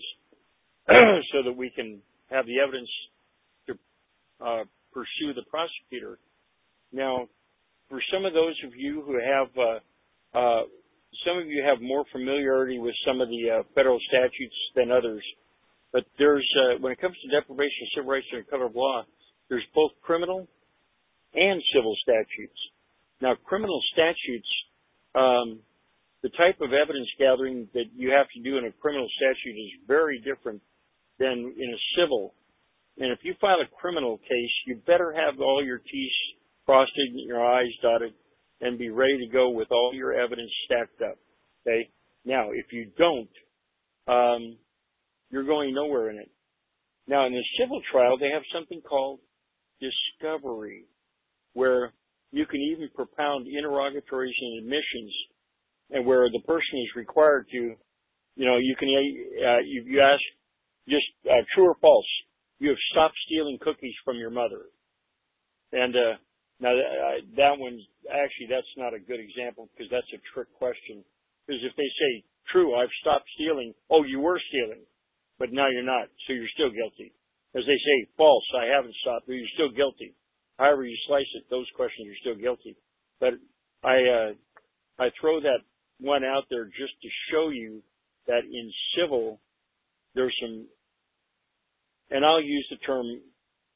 so that we can have the evidence to uh, pursue the prosecutor. Now, for some of those of you who have, uh, uh, some of you have more familiarity with some of the uh, federal statutes than others, but there's, uh, when it comes to deprivation of civil rights under color of law, there's both criminal and civil statutes. Now, criminal statutes, um, the type of evidence gathering that you have to do in a criminal statute is very different than in a civil. And if you file a criminal case, you better have all your T's crossed and your I's dotted and be ready to go with all your evidence stacked up. Okay? Now, if you don't, um, you're going nowhere in it. Now, in the civil trial, they have something called discovery, where you can even propound interrogatories and admissions, and where the person is required to, you know, you can, uh, you, you ask just uh, true or false, you have stopped stealing cookies from your mother. And uh, now uh, that one, actually, that's not a good example because that's a trick question. Because if they say, true, I've stopped stealing, oh, you were stealing, but now you're not, so you're still guilty. As they say, false, I haven't stopped, but you're still guilty. However you slice it, those questions are still guilty. But I, uh, I throw that one out there just to show you that in civil, there's some, and I'll use the term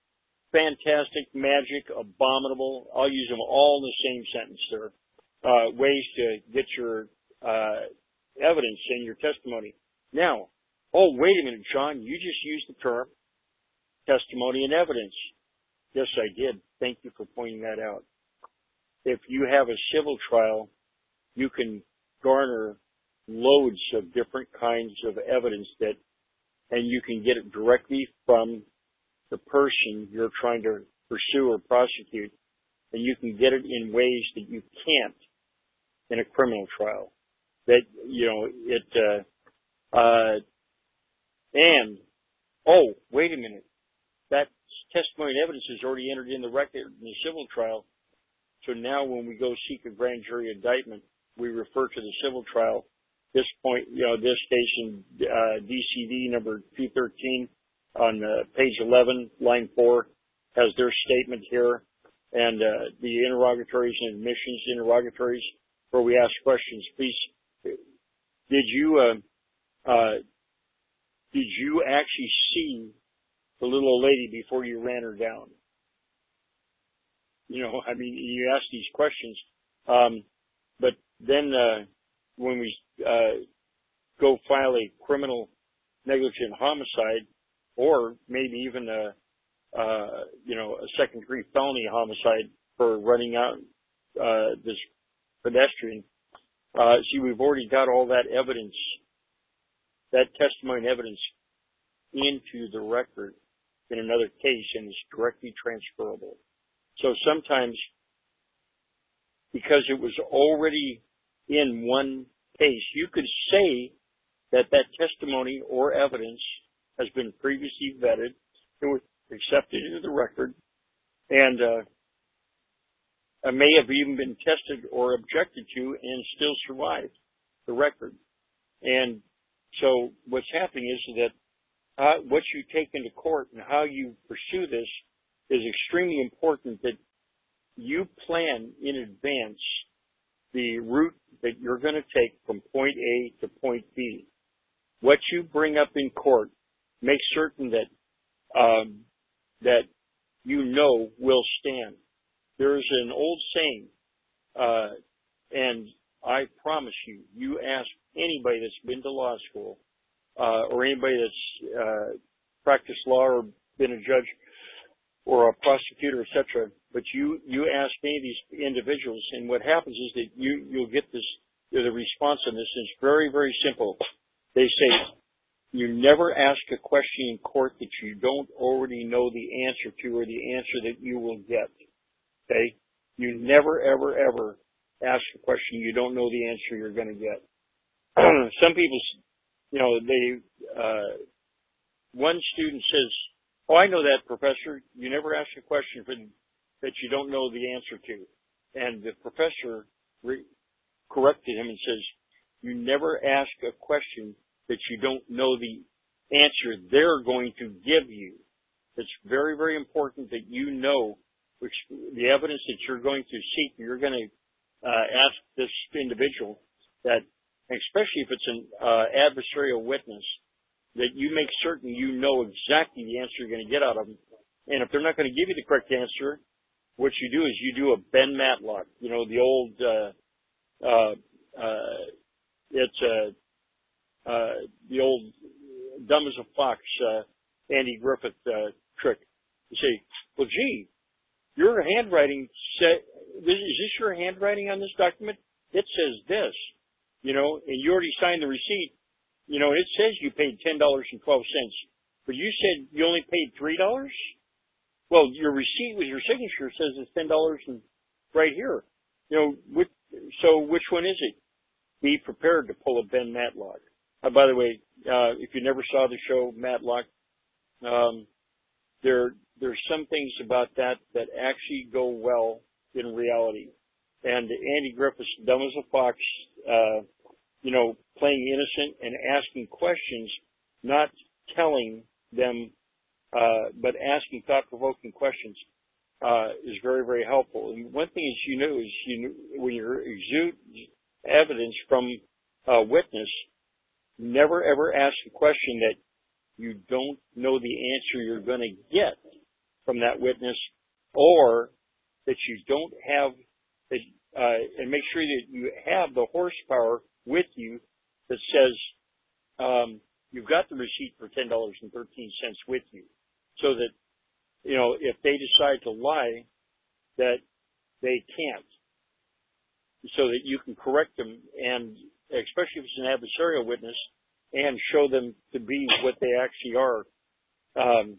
fantastic, magic, abominable. I'll use them all in the same sentence there. Uh, ways to get your uh, evidence and your testimony. Now, oh, wait a minute, John, you just used the term testimony and evidence. Yes, I did. Thank you for pointing that out. If you have a civil trial, you can garner loads of different kinds of evidence that, and you can get it directly from the person you're trying to pursue or prosecute, and you can get it in ways that you can't in a criminal trial. That, you know, it, uh, uh, and, oh, wait a minute, that testimony and evidence is already entered in the record in the civil trial, so now when we go seek a grand jury indictment, we refer to the civil trial. This point, you know, this station, uh, D C D number two thirteen on uh, page eleven, line four, has their statement here, and uh, the interrogatories and admissions interrogatories where we ask questions. Please, did you uh, uh, did you actually see the little old lady before you ran her down? You know, I mean, you ask these questions, um, but then uh, when we uh, go file a criminal negligent homicide, or maybe even a uh, you know a second degree felony homicide for running out uh, this pedestrian, uh, see, we've already got all that evidence, that testimony and evidence, into the record in another case, and it's directly transferable. So sometimes, because it was already in one case, you could say that that testimony or evidence has been previously vetted, it was accepted into the record, and uh, it may have even been tested or objected to and still survived the record. And so what's happening is that uh, what you take into court and how you pursue this is extremely important, that you plan in advance the route that you're going to take from point A to point B. What you bring up in court, make certain that um, that you know will stand. There's an old saying, uh, and I promise you, you ask anybody that's been to law school uh, or anybody that's uh, practiced law or been a judge or a prosecutor, et cetera. But you, you ask any of these individuals, and what happens is that you, you'll get this, the response on this, and it's very, very simple. They say, you never ask a question in court that you don't already know the answer to or the answer that you will get. Okay? You never, ever, ever ask a question you don't know the answer you're going to get. Some people, you know, they, uh, one student says, oh, I know that, professor. You never ask a question for, that you don't know the answer to. And the professor re- corrected him and says, you never ask a question that you don't know the answer they're going to give you. It's very, very important that you know which the evidence that you're going to seek, you're going to uh, ask this individual that, especially if it's an uh, adversarial witness, that you make certain you know exactly the answer you're going to get out of them. And if they're not going to give you the correct answer, what you do is you do a Ben Matlock. You know, the old, uh, uh, uh, it's, uh, uh, the old dumb as a fox, uh, Andy Griffith, uh, trick. You say, well, gee, your handwriting said, is this your handwriting on this document? It says this, you know, and you already signed the receipt. You know, it says you paid ten dollars and twelve cents, but you said you only paid three dollars? Well, your receipt with your signature says it's ten dollars and right here. You know, which, so which one is it? Be prepared to pull a Ben Matlock. Uh, by the way, uh, if you never saw the show Matlock, um, there, there's some things about that that actually go well in reality. And Andy Griffith's dumb as a fox, uh, you know, playing innocent and asking questions, not telling them, uh, but asking thought-provoking questions, uh, is very, very helpful. And one thing is, you know, is you know, when you exude evidence from a witness, never ever ask a question that you don't know the answer you're going to get. from that witness, or that you don't have, that, uh, and make sure that you have the horsepower with you that says, um, you've got the receipt for ten dollars and thirteen cents with you, so that, you know, if they decide to lie, that they can't, so that you can correct them, and especially if it's an adversarial witness, and show them to be what they actually are. Um,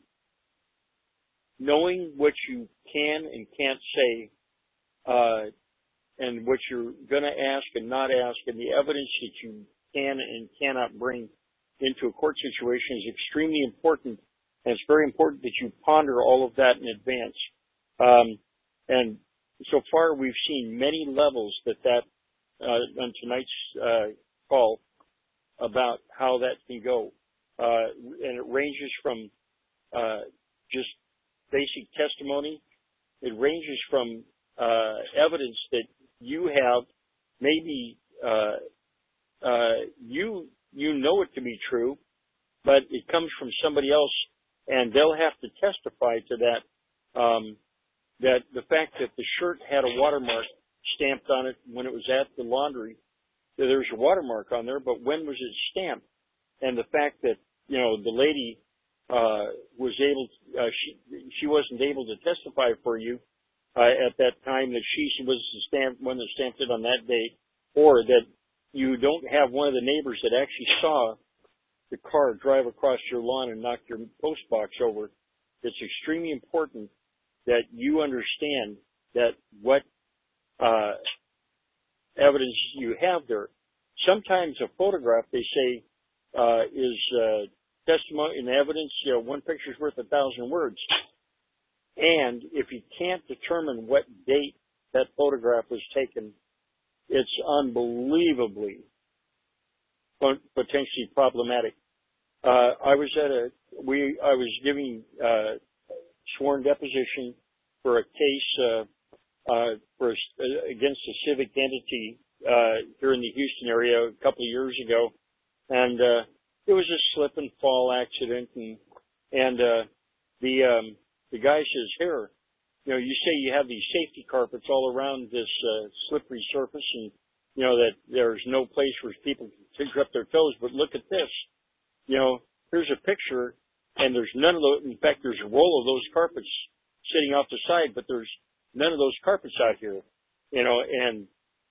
knowing what you can and can't say, uh, and what you're going to ask and not ask, and the evidence that you can and cannot bring into a court situation is extremely important, and it's very important that you ponder all of that in advance. Um, and so far, we've seen many levels that that uh, on tonight's uh, call about how that can go, uh, and it ranges from uh, just basic testimony. It ranges from uh, evidence that you have, maybe uh, uh, you you know it to be true, but it comes from somebody else, and they'll have to testify to that. Um, that the fact that the shirt had a watermark stamped on it when it was at the laundry, that there's a watermark on there, but when was it stamped? And the fact that, you know, the lady uh, was able, to, uh, she she wasn't able to testify for you uh, at that time, that she was the stamp one that stamped it on that date, or that you don't have one of the neighbors that actually saw the car drive across your lawn and knock your post box over. It's extremely important that you understand that what uh, evidence you have there. Sometimes a photograph, they say, uh, is uh, testimony and evidence. You know, one picture's worth a thousand words. And if you can't determine what date that photograph was taken, it's unbelievably potentially problematic. Uh, I was at a, we, I was giving, uh, sworn deposition for a case, uh, uh, for, uh, against a civic entity, uh, here in the Houston area a couple of years ago. And, uh, it was a slip and fall accident. And, and, uh, the, um, the guy says, here, you know, you say you have these safety carpets all around this, uh, slippery surface, and, you know, that there's no place where people can pick up their toes, but look at this. You know, here's a picture, and there's none of those. In fact, there's a roll of those carpets sitting off the side, but there's none of those carpets out here. You know, and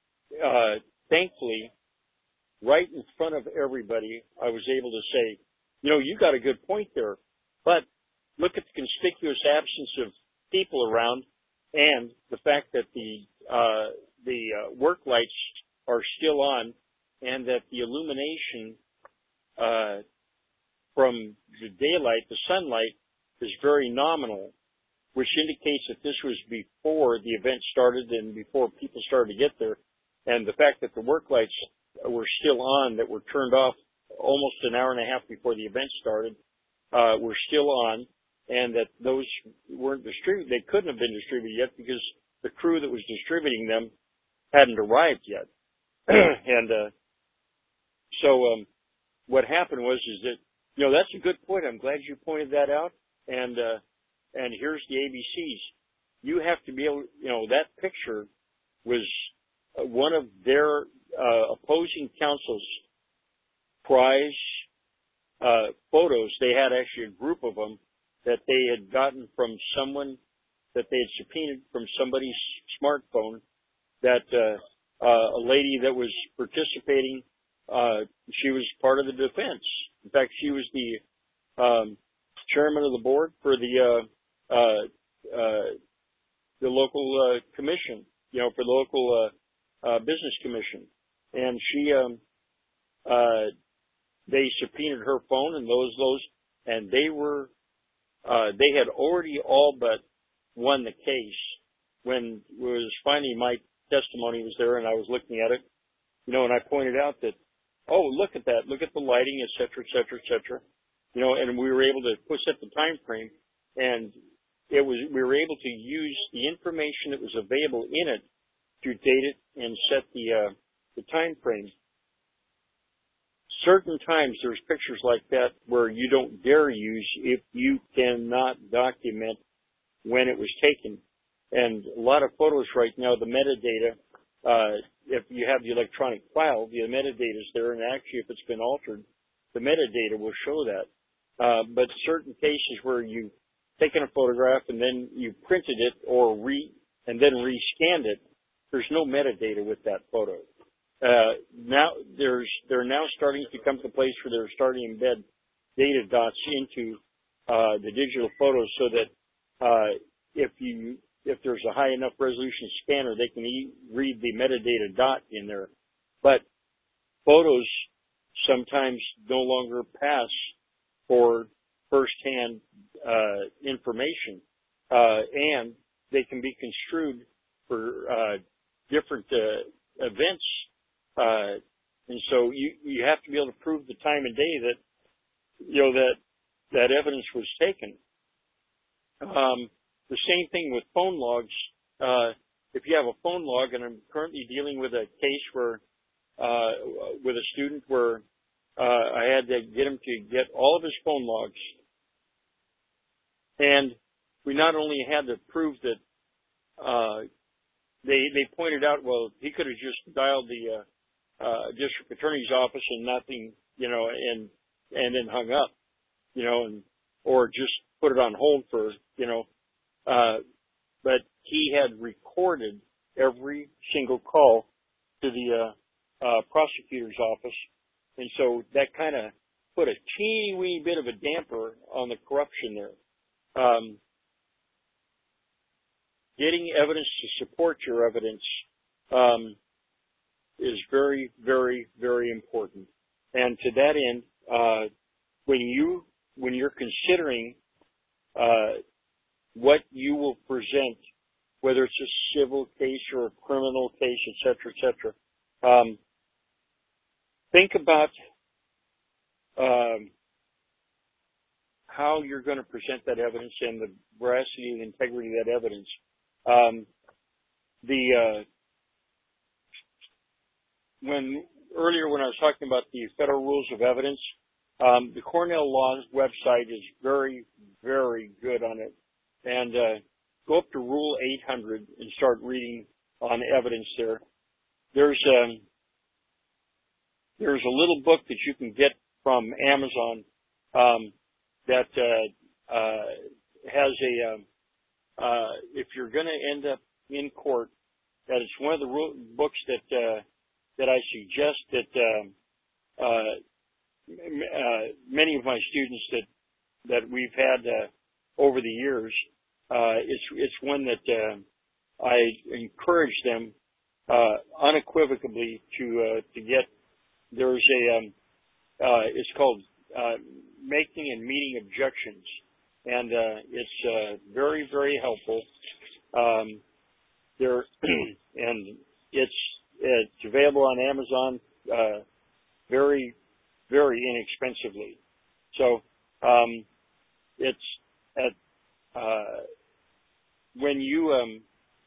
uh, thankfully, right in front of everybody, I was able to say, you know, you got a good point there, but look at the conspicuous absence of people around, and the fact that the uh, the uh, work lights are still on, and that the illumination uh, from the daylight, the sunlight, is very nominal, which indicates that this was before the event started and before people started to get there. And the fact that the work lights were still on, that were turned off almost an hour and a half before the event started, uh, were still on, and that those weren't distributed. They couldn't have been distributed yet because the crew that was distributing them hadn't arrived yet. and uh, so um, what happened was is that, you know, that's a good point. I'm glad you pointed that out. And uh, and here's the A B Cs. You have to be able, you know, that picture was uh, one of their uh, opposing counsel's prize uh, photos. They had actually a group of them that they had gotten from someone that they had subpoenaed from somebody's smartphone, that uh, uh, a lady that was participating, uh, she was part of the defense. In fact, she was the um, chairman of the board for the uh, uh, uh, the local uh, commission, you know, for the local uh, uh, business commission. And she, um, uh, they subpoenaed her phone and those, those, and they were, uh, they had already all but won the case when it was finally my testimony was there and I was looking at it, you know, and I pointed out that, oh, look at that, look at the lighting, et cetera, et cetera, et cetera, you know, and we were able to push up the time frame, and it was, we were able to use the information that was available in it to date it and set the, uh, the time frame. Certain times there's pictures like that where you don't dare use if you cannot document when it was taken. And a lot of photos right now, the metadata, uh, if you have the electronic file, the metadata is there, and actually if it's been altered, the metadata will show that. Uh, but certain cases where you've taken a photograph and then you printed it or re, and then rescanned it, there's no metadata with that photo. Uh, now there's, they're now starting to come to a place where they're starting to embed data dots into, uh, the digital photos so that, uh, if you, if there's a high enough resolution scanner, they can e- read the metadata dot in there. But photos sometimes no longer pass for firsthand uh, information, uh, and they can be construed for uh, different uh, events. Uh, and so you, you have to be able to prove the time and day that, you know, that that evidence was taken. Um, The same thing with phone logs. Uh, if you have a phone log, and I'm currently dealing with a case where, uh, with a student where uh, I had to get him to get all of his phone logs, and we not only had to prove that uh, they they pointed out, well, he could have just dialed the uh, uh, district attorney's office and nothing, you know, and and then hung up, you know, and or just put it on hold for, you know. Uh, but he had recorded every single call to the uh, uh, prosecutor's office, and so that kind of put a teeny weeny bit of a damper on the corruption there. Um, getting evidence to support your evidence um, is very, very, very important. And to that end, uh, when you when you're considering uh, what you will present, whether it's a civil case or a criminal case, et cetera, et cetera. Um, think about um, how you're going to present that evidence and the veracity and integrity of that evidence. Um, the uh, when earlier when I was talking about the federal rules of evidence, um, the Cornell Law website is very, very good on it. And uh, go up to Rule eight hundred and start reading on evidence there. There's um, there's a little book that you can get from Amazon um, that uh, uh, has a um, uh, if you're going to end up in court, that it's one of the ru- books that uh, that I suggest that um, uh, m- uh, many of my students that that we've had uh, over the years. Uh, it's, it's one that, uh, I encourage them, uh, unequivocally to, uh, to get. There's a, um, uh, it's called, uh, Making and Meeting Objections. And, uh, it's, uh, very, very helpful. Um, there, and it's, it's available on Amazon, uh, very, very inexpensively. So, um, it's at, uh, when you, um,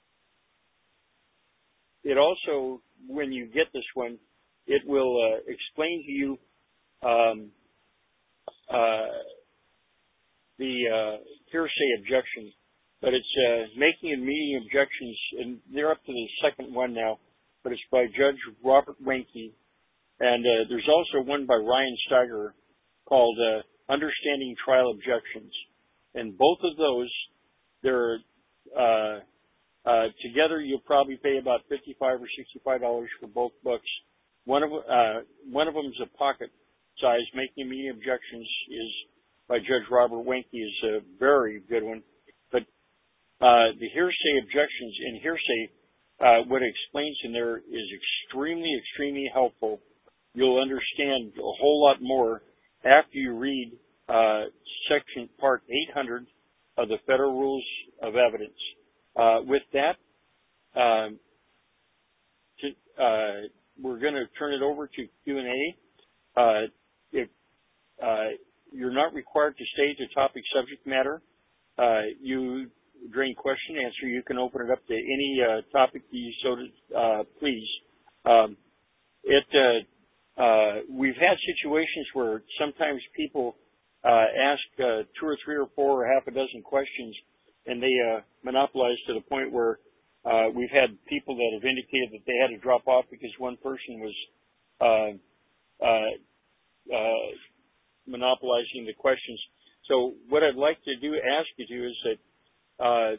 it also, when you get this one, it will uh, explain to you um, uh, the uh, hearsay objections, but it's uh, Making and Meeting Objections, and they're up to the second one now, but it's by Judge Robert Wenke, and uh, there's also one by Ryan Steiger called uh, Understanding Trial Objections, and both of those, they're Uh, uh, together, you'll probably pay about fifty-five or sixty-five dollars for both books. One of uh, one of them is a pocket size. Making and Meeting Objections is by Judge Robert Wenke is a very good one. But uh, the hearsay objections in hearsay, uh, what it explains in there is extremely, extremely helpful. You'll understand a whole lot more after you read uh, section part eight hundred. Of the Federal Rules of Evidence. Uh, with that, um, to, uh, we're going to turn it over to Q and A. Uh, if uh, you're not required to state the topic subject matter, uh, you during question and answer, you can open it up to any uh, topic you so uh, please. Um, it uh, uh, we've had situations where sometimes people Uh, ask uh, two or three or four or half a dozen questions, and they uh, monopolize to the point where uh, we've had people that have indicated that they had to drop off because one person was uh, uh, uh, monopolizing the questions. So what I'd like to do, ask you to, is that uh,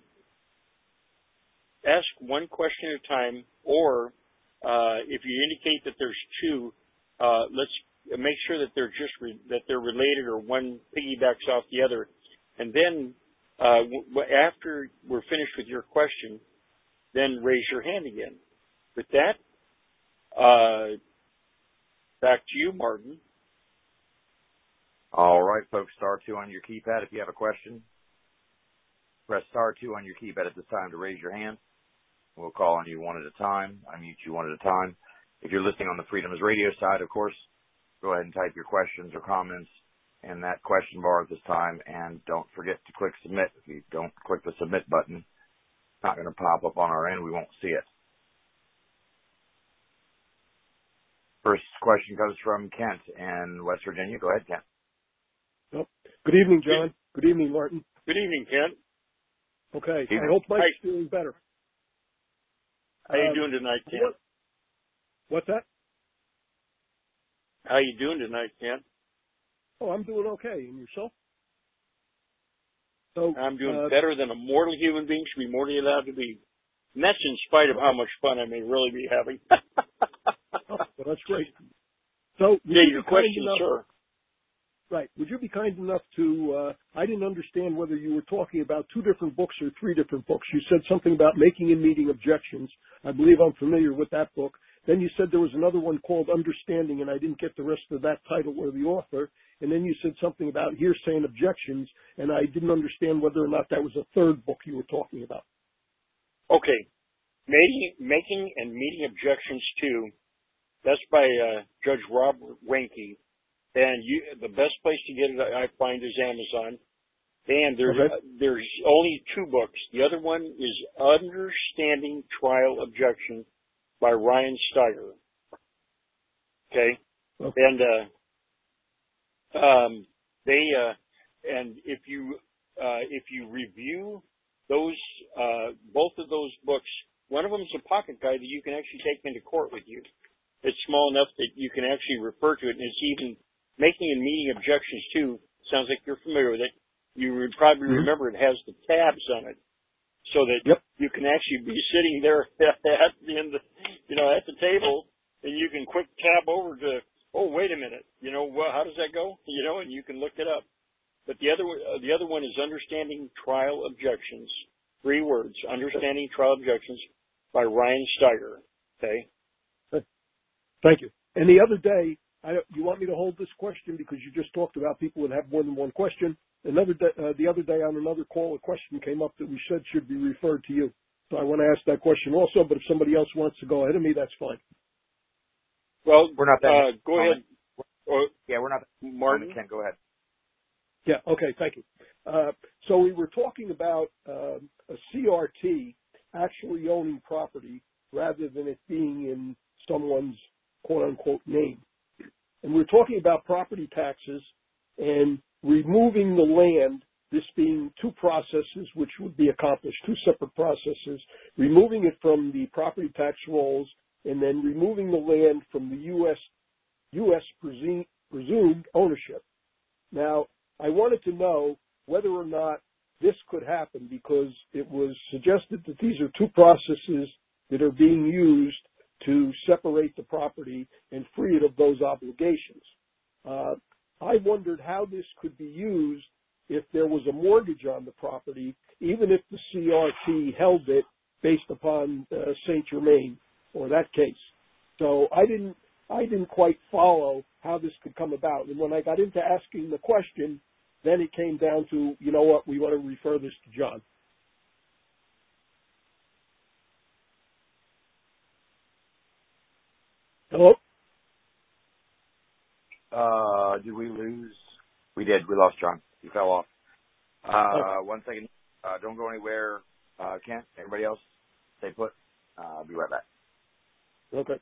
ask one question at a time, or uh, if you indicate that there's two, uh, let's make sure that they're just re- that they're related, or one piggybacks off the other, and then uh, w- after we're finished with your question, then raise your hand again. With that, uh, back to you, Martin. All right, folks, star two on your keypad if you have a question. Press star two on your keypad at this time to raise your hand. We'll call on you one at a time, unmute you one at a time. If you're listening on the Freedom's Radio side, of course, go ahead and type your questions or comments in that question bar at this time, and don't forget to click submit. If you don't click the submit button, it's not going to pop up on our end. We won't see it. First question comes from Kent in West Virginia. Go ahead, Kent. Oh, good evening, John. Good evening, Martin. Good evening, Kent. Okay. Evening. I hope Mike's Hi. feeling better. How you um, doing tonight, Kent? What, what's that? How you doing tonight, Kent? Oh, I'm doing okay. And yourself? So I'm doing uh, better than a mortal human being should be mortally allowed to be. And that's in spite of how much fun I may really be having. oh, well, that's great. So yeah, you your question, enough, sir. Right. Would you be kind enough to, uh, I didn't understand whether you were talking about two different books or three different books. You said something about making and meeting objections. I believe I'm familiar with that book. Then you said there was another one called Understanding, and I didn't get the rest of that title or the author. And then you said something about hearsay and objections, and I didn't understand whether or not that was a third book you were talking about. Okay. Making, making and meeting objections to, that's by uh, Judge Robert Wenke. And you, the best place to get it, I find, is Amazon. And there's, Okay. uh, there's only two books. The other one is Understanding Trial Objection by Ryan Steiger. Okay? okay. And, uh, um, they, uh, and if you, uh, if you review those, uh, both of those books, one of them is a pocket guide that you can actually take into court with you. It's small enough that you can actually refer to it, and it's even making and meeting objections to. Sounds like you're familiar with it. You would probably Mm-hmm. remember it has the tabs on it, so that yep. you can actually be sitting there at the end, of, you know, at the table, and you can quick tab over to, oh, wait a minute, you know, well, how does that go? You know, and you can look it up. But the other, uh, the other one is Understanding Trial Objections. Three words: Understanding Trial Objections by Ryan Steiger. Okay. Thank you. And the other day, I, you want me to hold this question because you just talked about people that have more than one question. Another day, uh, the other day on another call, a question came up that we said should be referred to you. So I want to ask that question also, but if somebody else wants to go ahead of me, that's fine. Well, We're not that. Uh, go moment. ahead. Or, Yeah, we're not. Martin? Can't go ahead. Yeah, okay, thank you. Uh, so we were talking about uh, a C R T actually owning property rather than it being in someone's quote-unquote name. And we're talking about property taxes and removing the land, this being two processes which would be accomplished, two separate processes, removing it from the property tax rolls and then removing the land from the U S U S presumed, presumed ownership. Now, I wanted to know whether or not this could happen because it was suggested that these are two processes that are being used to separate the property and free it of those obligations. Uh, I wondered how this could be used if there was a mortgage on the property, even if the C R T held it based upon uh, Saint Germain or that case. So I didn't, I didn't quite follow how this could come about. And when I got into asking the question, then it came down to, you know what, we want to refer this to John. Hello? Uh, did we lose? We did. We lost John. He fell off. Uh, okay. One second. Uh, don't go anywhere. Uh, Kent, everybody else, stay put. Uh, I'll be right back. Okay.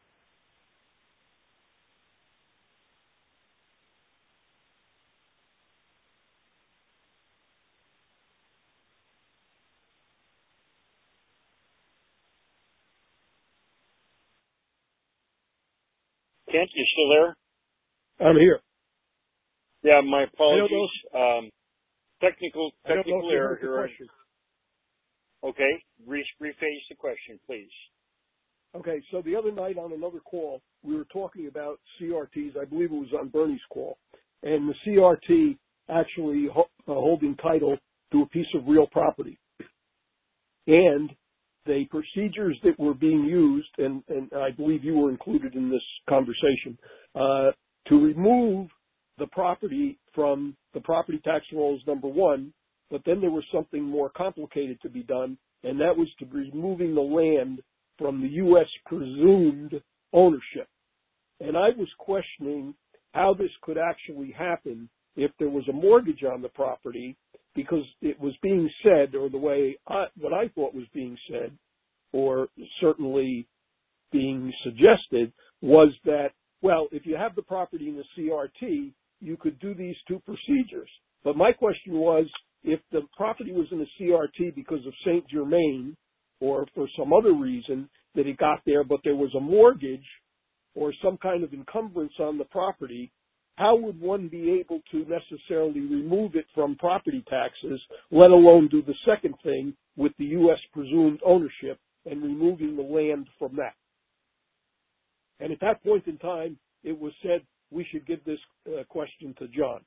Kent, you still there? I'm here. Yeah, my apologies. Um, technical technical error here. Okay, Re- rephrase the question, please. Okay, so the other night on another call, we were talking about C R Ts. I believe it was on Bernie's call, and the C R T actually ho- uh, holding title to a piece of real property. And the procedures that were being used, and, and I believe you were included in this conversation, uh, to remove the property from the property tax rolls, number one, but then there was something more complicated to be done, and that was to be removing the land from the U S presumed ownership. And I was questioning how this could actually happen if there was a mortgage on the property, because it was being said, or the way I, what I thought was being said, or certainly being suggested, was that, well, if you have the property in the C R T, you could do these two procedures. But my question was, if the property was in the C R T because of Saint Germain, or for some other reason that it got there, but there was a mortgage or some kind of encumbrance on the property, how would one be able to necessarily remove it from property taxes, let alone do the second thing with the U S presumed ownership and removing the land from that? And at that point in time, it was said we should give this uh, question to John.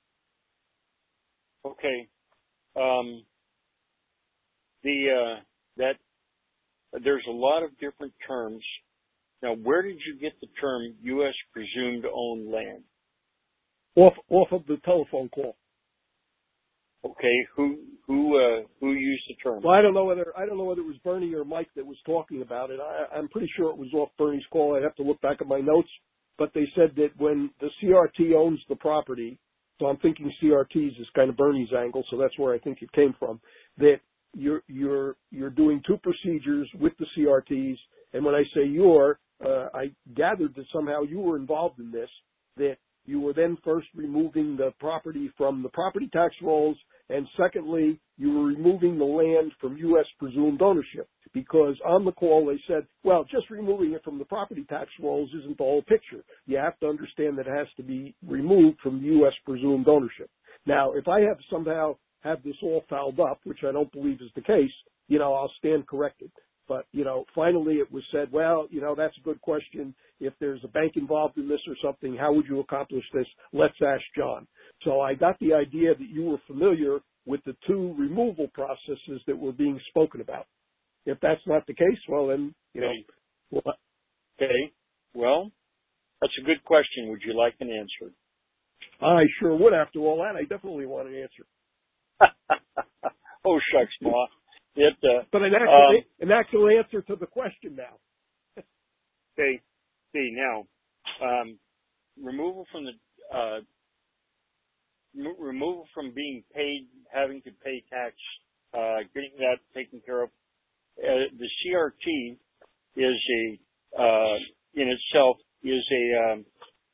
Okay. Um, the uh, that there's a lot of different terms. Now, where did you get the term U S presumed owned land? Off off of the telephone call. Okay, who who uh, who used the term? Well, I don't know whether I don't know whether it was Bernie or Mike that was talking about it. I, I'm pretty sure it was off Bernie's call. I'd have to look back at my notes, but they said that when the C R T owns the property, so I'm thinking C R Ts is kind of Bernie's angle, so that's where I think it came from. That you're you're you're doing two procedures with the C R Ts, and when I say you're, uh, I gathered that somehow you were involved in this. That you were then first removing the property from the property tax rolls, and secondly, you were removing the land from U S presumed ownership, because on the call they said, well, just removing it from the property tax rolls isn't the whole picture. You have to understand that it has to be removed from U S presumed ownership. Now, if I have somehow have this all fouled up, which I don't believe is the case, you know, I'll stand corrected. But, you know, finally it was said, well, you know, that's a good question. If there's a bank involved in this or something, how would you accomplish this? Let's ask John. So I got the idea that you were familiar with the two removal processes that were being spoken about. If that's not the case, well, then, you know. Okay. Well, okay. Well, that's a good question. Would you like an answer? I sure would. After all that, I definitely want an answer. Oh, shucks, Ma. It, uh, but an actual, um, an actual answer to the question now. Okay. See, now, um, removal from the, uh, m- removal from being paid, having to pay tax, uh, getting that taken care of. Uh, the C R T is a, uh, in itself is a, um,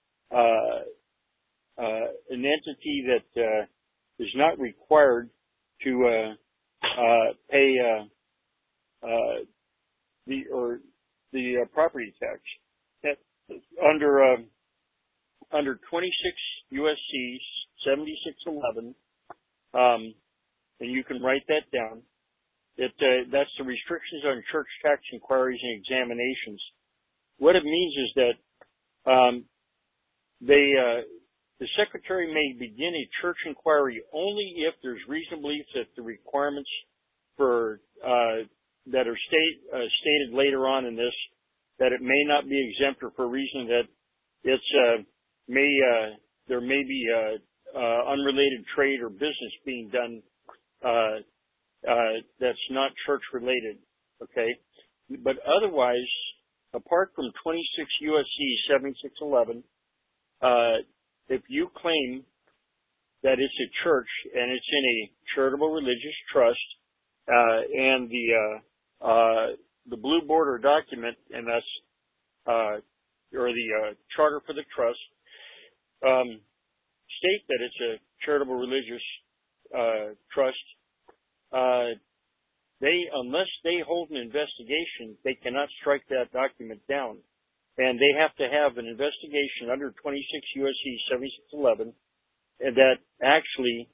uh, uh, an entity that, uh, is not required to, uh, uh, pay, uh, uh, the, or the uh, property tax. That, under, uh, under twenty-six U S C seventy-six eleven, um, and you can write that down. It, uh, that's the restrictions on church tax inquiries and examinations. What it means is that, um, they, uh, the secretary may begin a church inquiry only if there's reason to believe that the requirements for, uh, that are state, uh, stated later on in this, that it may not be exempt, or for a reason that it's, uh, may, uh, there may be, uh, uh, unrelated trade or business being done, uh, uh, that's not church related. Okay. But otherwise, apart from twenty-six U S C seventy-six eleven, uh, if you claim that it's a church and it's in a charitable religious trust, uh, and the, uh, uh, the blue border document, and that's, uh, or the, uh, charter for the trust, um, state that it's a charitable religious, uh, trust, uh, they, unless they hold an investigation, they cannot strike that document down. and they have to have an investigation under twenty-six U S C seventy-six eleven, and that actually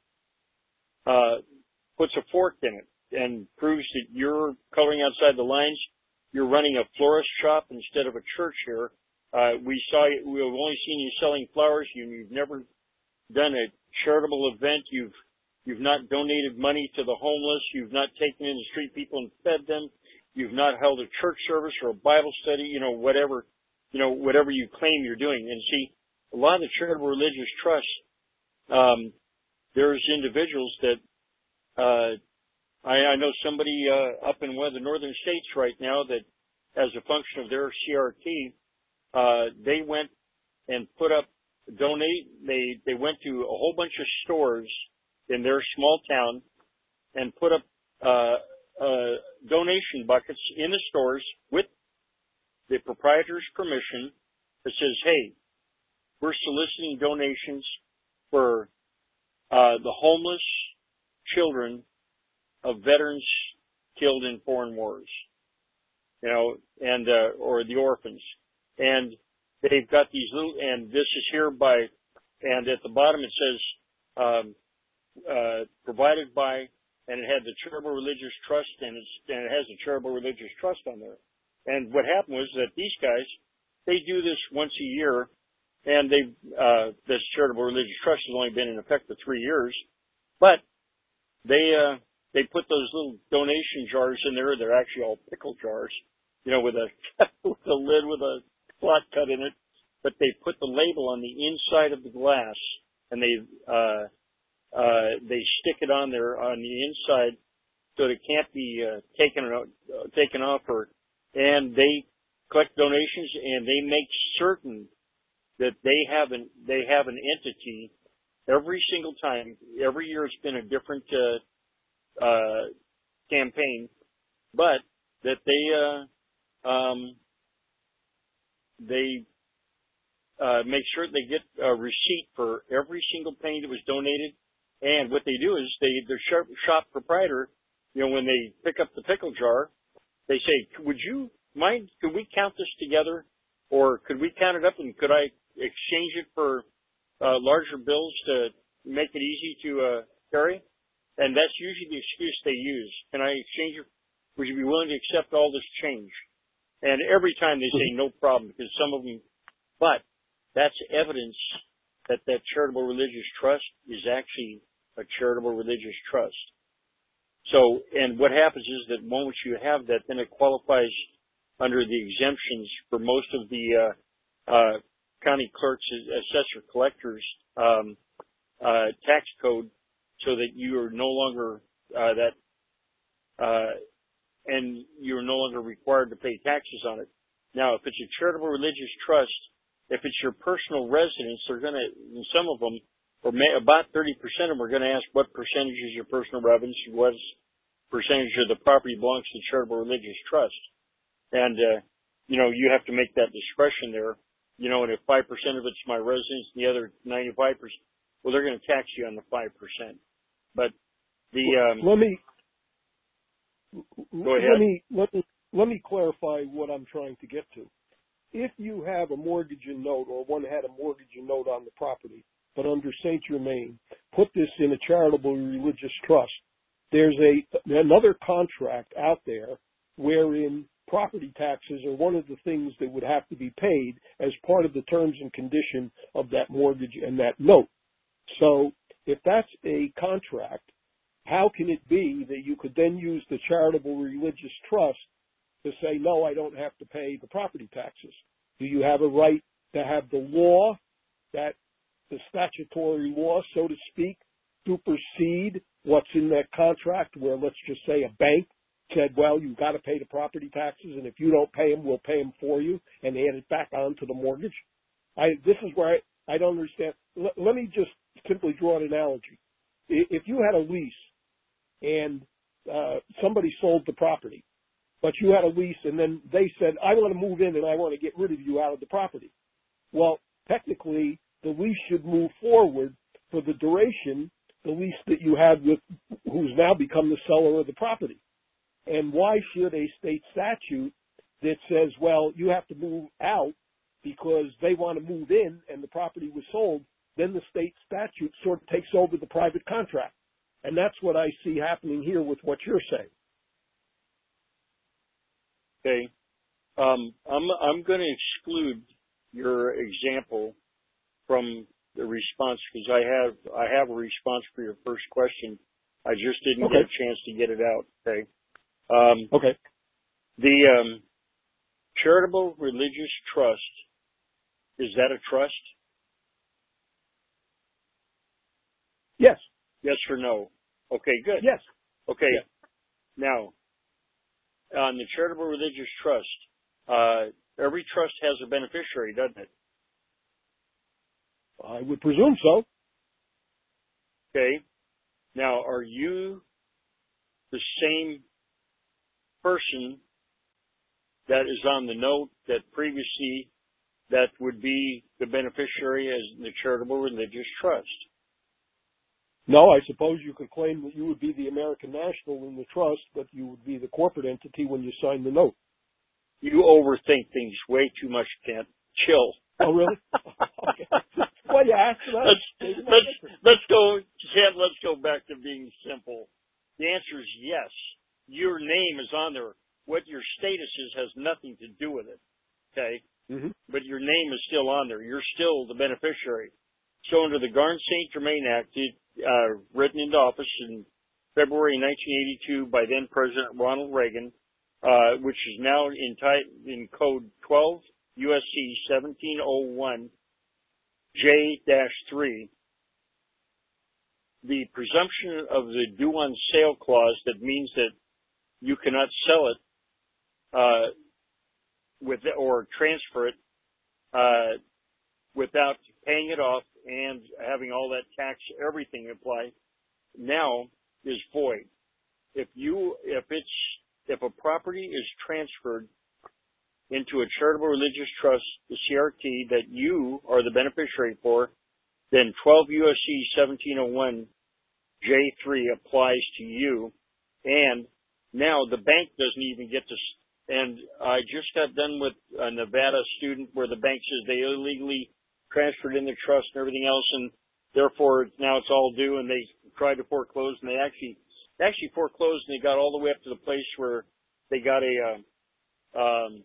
uh, puts a fork in it and proves that you're coloring outside the lines. You're running a florist shop instead of a church here. Uh, we saw you, we've only seen you selling flowers. You, you've never done a charitable event. You've you've not donated money to the homeless. You've not taken in the street people and fed them. You've not held a church service or a Bible study. You know, whatever you know, whatever you claim you're doing. And see, a lot of the charitable religious trusts, um, there's individuals that uh, I, I know somebody uh, up in one of the northern states right now that, as a function of their C R T, uh, they went and put up donate. They they went to a whole bunch of stores in their small town and put up uh, uh, donation buckets in the stores with the proprietor's permission that says, "Hey, we're soliciting donations for uh, the homeless children of veterans killed in foreign wars, you know, and uh, or the orphans." And they've got these little, and this is here by, and at the bottom it says, um, uh, provided by, and it had the Charitable Religious Trust, and, it's, and it has the Charitable Religious Trust on there. And what happened was that these guys, they do this once a year, and they, uh, this Charitable Religious Trust has only been in effect for three years, but they, uh, they put those little donation jars in there. They're actually all pickle jars, you know, with a, with a lid with a slot cut in it, but they put the label on the inside of the glass, and they uh, uh, they stick it on there on the inside so it can't be uh, taken uh, taken off. Or and they collect donations, and they make certain that they have an they have an entity every single time. Every year it's been a different uh, uh, campaign, but that they uh, um, they uh, make sure they get a receipt for every single penny that was donated. And what they do is they, their shop, shop proprietor, you know, when they pick up the pickle jar, they say, "Would you mind? Could we count this together, or could we count it up, and could I exchange it for uh, larger bills to make it easy to uh, carry?" And that's usually the excuse they use. "Can I exchange it? Would you be willing to accept all this change?" And every time they say no problem, because some of them, but that's evidence that that charitable religious trust is actually a charitable religious trust. So, and what happens is that once you have that, then it qualifies under the exemptions for most of the uh, uh, county clerks, assessor collectors, um, uh, tax code, so that you are no longer uh, that. Uh, and you're no longer required to pay taxes on it. Now, if it's a charitable religious trust, if it's your personal residence, they're going to, some of them, or may, about thirty percent of them are going to ask what percentage is your personal residence, what percentage of the property belongs to the charitable religious trust. And, uh, you know, you have to make that discretion there. You know, and if five percent of it's my residence, the other ninety-five percent, well, they're going to tax you on the five percent. But the, um, let me, Go ahead. Let me, let me, let me clarify what I'm trying to get to. If you have a mortgage and note, or one had a mortgage and note on the property, but under Saint Germain, put this in a charitable religious trust, there's a, another contract out there wherein property taxes are one of the things that would have to be paid as part of the terms and condition of that mortgage and that note. So if that's a contract, how can it be that you could then use the charitable religious trust to say, "No, I don't have to pay the property taxes"? Do you have a right to have the law, that the statutory law, so to speak, supersede what's in that contract, where, let's just say, a bank said, "Well, you've got to pay the property taxes, and if you don't pay them, we'll pay them for you," and add it back onto the mortgage? I, this is where I, I don't understand. L- let me just simply draw an analogy. If you had a lease and uh, somebody sold the property, but you had a lease, and then they said, "I want to move in and I want to get rid of you out of the property." Well, technically, the lease should move forward for the duration, the lease that you had with who's now become the seller of the property. And why should a state statute that says, "Well, you have to move out because they want to move in and the property was sold, then the state statute sort of takes over the private contract. And that's what I see happening here with what you're saying. Okay. Um, I'm, I'm going to exclude your example from the response because I have, I have a response for your first question. I just didn't Okay. get a chance to get it out. Okay. Um, Okay. The um, charitable religious trust, is that a trust? Yes. Yes or no? Okay, good. Yes. Okay. Yes. Now, on the charitable religious trust, uh, every trust has a beneficiary, doesn't it? I would presume so. Okay. Now, are you the same person that is on the note that previously that would be the beneficiary as the charitable religious trust? No, I suppose you could claim that you would be the American national in the trust, but you would be the corporate entity when you sign the note. You overthink things way too much, Kent. Chill. Oh, really? Okay. Well, you asked us. Let's, let's, let's go, Kent, let's go back to being simple. The answer is yes. Your name is on there. What your status is has nothing to do with it. Okay? Mm-hmm. But your name is still on there. You're still the beneficiary. So under the Garn-Saint Germain Act, it, uh, written into office in February nineteen eighty-two by then President Ronald Reagan, uh, which is now in, type, in code twelve U S C seventeen oh one J three, the presumption of the due on sale clause that means that you cannot sell it uh, with or transfer it uh, without paying it off and having all that tax, everything apply, now is void. If you, if it's, if a property is transferred into a charitable religious trust, the C R T, that you are the beneficiary for, then twelve U S C seventeen oh one J three applies to you. And now the bank doesn't even get to, and I just got done with a Nevada student where the bank says they illegally transferred in the trust and everything else, and therefore now it's all due, and they tried to foreclose, and they actually, they actually foreclosed, and they got all the way up to the place where they got a, uh, um,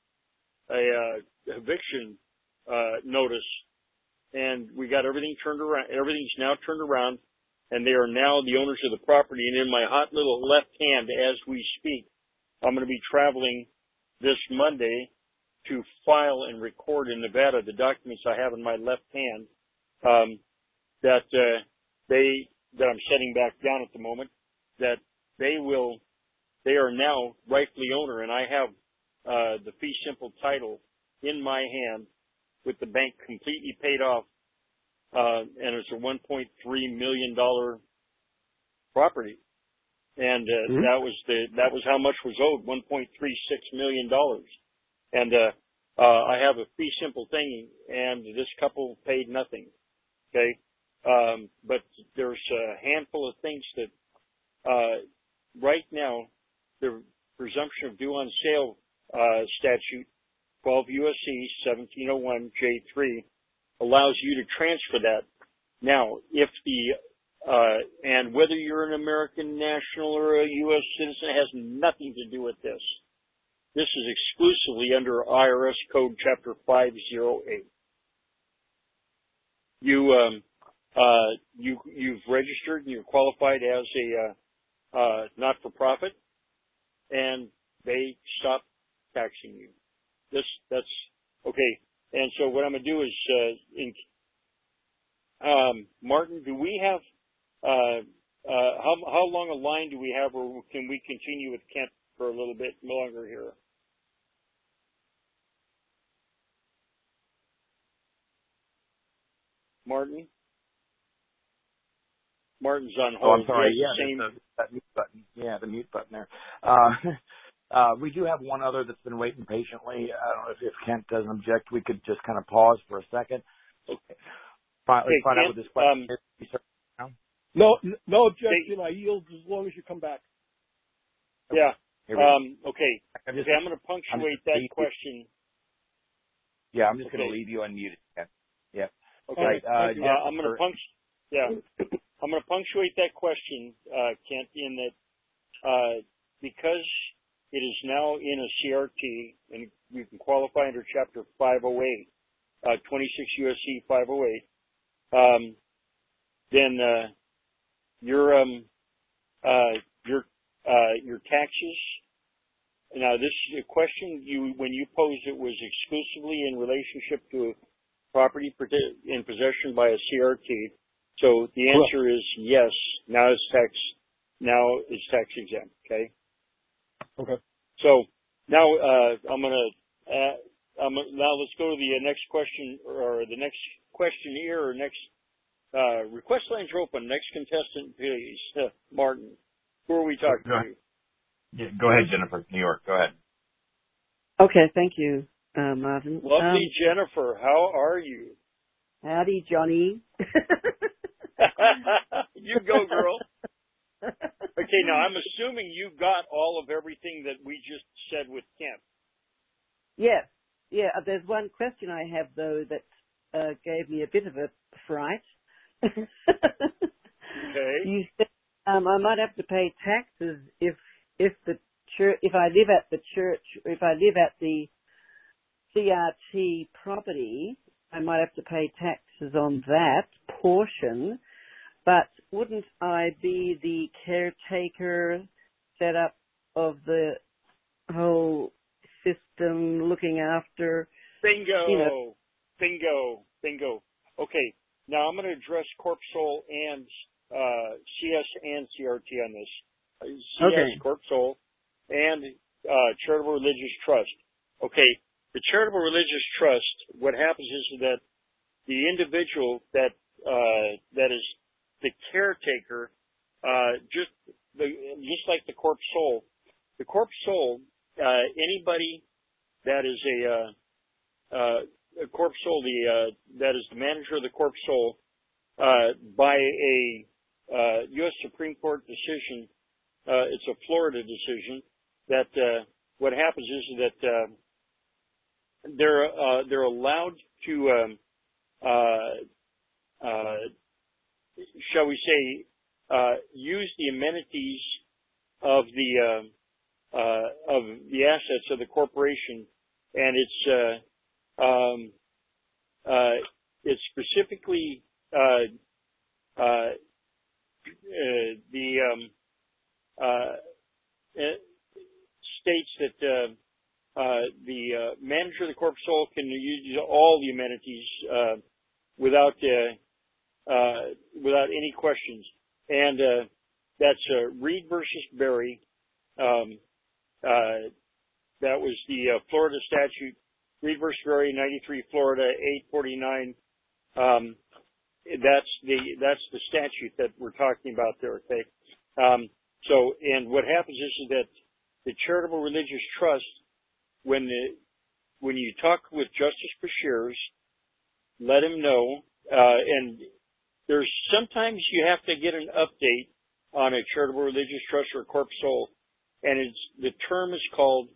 a uh, eviction uh, notice, and we got everything turned around. Everything's now turned around, and they are now the owners of the property. And in my hot little left hand, as we speak, I'm going to be traveling this Monday to file and record in Nevada the documents I have in my left hand um, that uh, they that I'm setting back down at the moment. That they will, they are now rightfully owner, and I have Uh, the fee simple title in my hand with the bank completely paid off, uh, and it's a one point three million dollar property, and uh, Mm-hmm. that was the that was how much was owed, one point three six million dollars, and uh, uh, I have a fee simple thing, and this couple paid nothing. Okay, um, but there's a handful of things that uh, right now the presumption of due on sale Uh, statute twelve U S C seventeen oh one J three allows you to transfer that. Now, if the, uh, and whether you're an American national or a U S citizen, it has nothing to do with this. This is exclusively under I R S Code Chapter five oh eight. You, um, uh, you, you've registered and you're qualified as a, uh, uh, not-for-profit, and they stop taxing you. This, that's, okay. And so what I'm going to do is, uh, in, um, Martin, do we have, uh, uh, how, how long a line do we have, or can we continue with Kent for a little bit longer here? Martin? Martin's on hold. Oh, I'm sorry. Yeah, Yeah, same. the, that mute button. Yeah, the mute button there. Uh, Uh, we do have one other that's been waiting patiently. I don't know if, if Kent doesn't object, we could just kind of pause for a second. Okay. Find, Hey, let's find Kent, out what this question um, is. No, no objection. I yield as long as you come back. Yeah. Here we go. Um, okay. I'm just, Okay, I'm going to I'm punctuate just, that question. Yeah, I'm just Okay. going to leave you unmuted. Yeah. yeah. Okay. Right. Uh, Uh, I'm going to punct. Yeah, I'm going to punctuate that question, uh, Kent, in that uh, because it is now in a C R T, and you can qualify under Chapter five oh eight, uh, twenty-six U S C five oh eight. Um, then uh, your um, uh, your uh, your taxes. Now, this question you when you posed it was exclusively in relationship to property in possession by a C R T. So the answer is yes. Now it's tax. Now it's tax exempt. Okay. Okay. So now uh, I'm gonna. Uh, I'm, now let's go to the next question or the next question here or next uh, request lines are open. Next contestant, please, uh, Martin. Who are we talking go to? Yeah, go ahead, Jennifer. New York. Go ahead. Okay, thank you, uh, Martin. Lovely Um, Jennifer. How are you? howdy, Johnny. You go, girl. Okay, now I'm assuming you got all of everything that we just said with Kent. Yes, yeah. There's one question I have though that uh, gave me a bit of a fright. Okay. You said um, I might have to pay taxes if if the church if I live at the church if I live at the C R T property. I might have to pay taxes on that portion, but wouldn't I be the caretaker set up of the whole system looking after? Bingo. You know. Bingo. Bingo. Okay. Now I'm going to address Corp Sol and uh, C S and C R T on this. Uh, C S, Okay. Corp Sol, and uh, Charitable Religious Trust. Okay. The Charitable Religious Trust, what happens is that the individual that uh, that is the caretaker, uh, just the, just like the Corp Sol, the Corp Sol, uh, anybody that is a, uh, uh, a Corp Sol, the uh, that is the manager of the Corp Sol, uh, by a uh, U S Supreme Court decision, uh, it's a Florida decision that uh, what happens is that uh, they're uh, they're allowed to um, uh, uh, shall we say uh, use the amenities of the uh, uh, of the assets of the corporation, and it's uh, um, uh, it's specifically uh, uh, uh, the um, uh, states that. Uh, Uh, the uh, manager of the Corp Sol can use all the amenities uh, without uh, uh, without any questions, and uh, that's uh, Reed versus Berry. Um, uh, that was the uh, Florida statute. Reed versus Berry, ninety-three, Florida, eight forty-nine. Um, that's the that's the statute that we're talking about there. Okay. Um, so, and what happens is that the Charitable Religious Trust. When the, when you talk with Justice Beshears, let him know. Uh, and there's sometimes you have to get an update on a charitable religious trust or Corp Sol, and it's the term is called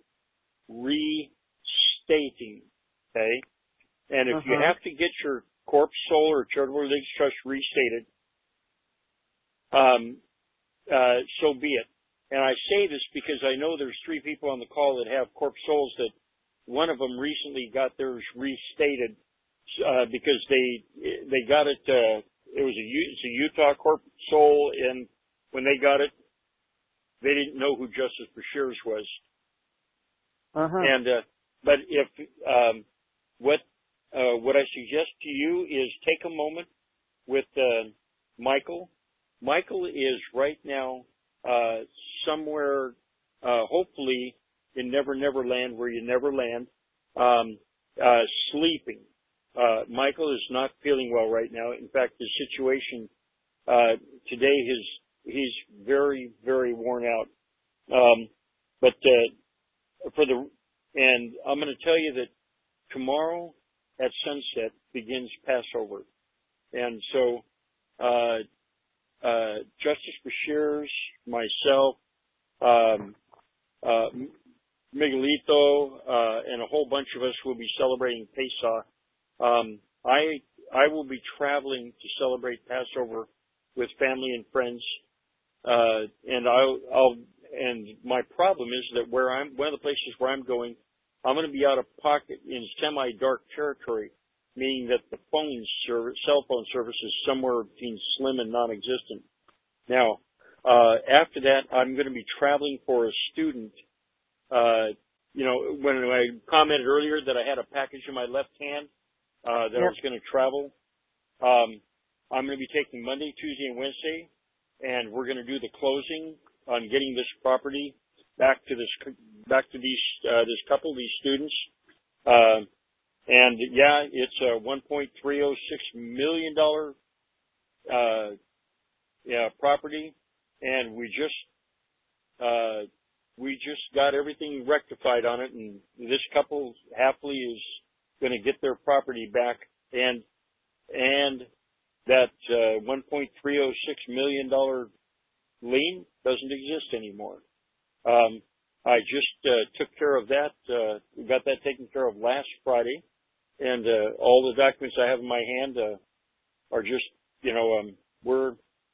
restating. Okay, and if uh-huh. you have to get your Corp Sol or charitable religious trust restated, um, uh, so be it. And I say this because I know there's three people on the call that have Corp Sols that one of them recently got theirs restated uh, because they they got it. Uh, it was a it's a Utah Corp Sol, and when they got it, they didn't know who Justice Beshears was. Uh-huh. And uh, but if um, what uh, what I suggest to you is take a moment with uh, Michael. Michael is right now. Uh, somewhere, uh, hopefully in Never Never Land where you never land, um, uh, sleeping. Uh, Michael is not feeling well right now. In fact, his situation, uh, today his, he's very, very worn out. Um, but, uh, for the, and I'm going to tell you that tomorrow at sunset begins Passover. And so, uh, Uh, Justice Beshears, myself, um, uh, Miguelito, uh, and a whole bunch of us will be celebrating Pesach. Um, I I will be traveling to celebrate Passover with family and friends, uh, and I'll, I'll and my problem is that where I'm one of the places where I'm going, I'm going to be out of pocket in semi-dark territory, meaning that the phone service, cell phone service is somewhere between slim and non-existent. Now, uh, after that, I'm going to be traveling for a student. Uh, you know, when I commented earlier that I had a package in my left hand, uh, that yep. I was going to travel, um, I'm going to be taking Monday, Tuesday, and Wednesday, and we're going to do the closing on getting this property back to this, back to these, uh, this couple, these students. Uh, and yeah, it's a one point three oh six million dollars, uh, yeah, property. And we just, uh, we just got everything rectified on it, and this couple happily is going to get their property back, and and that uh, one point three oh six million dollars lien doesn't exist anymore. Um, I just uh, took care of that. Uh, we got that taken care of last Friday, and uh, all the documents I have in my hand uh, are just, you know, um, we're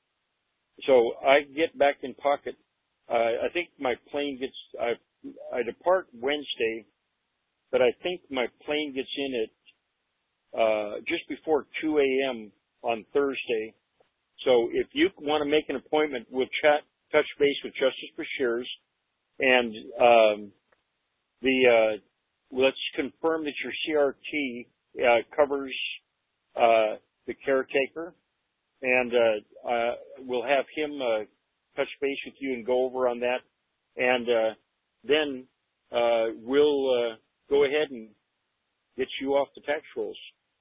so I get back in pocket. Uh, I think my plane gets, I, I depart Wednesday, but I think my plane gets in at, uh, just before two a.m. on Thursday. So if you want to make an appointment, we'll chat, touch base with Justice Beshears, and, um, the, uh, let's confirm that your C R T, uh, covers, uh, the caretaker, and, uh, uh, we'll have him, uh, touch base with you and go over on that, and uh, then uh, we'll uh, go ahead and get you off the tax rolls.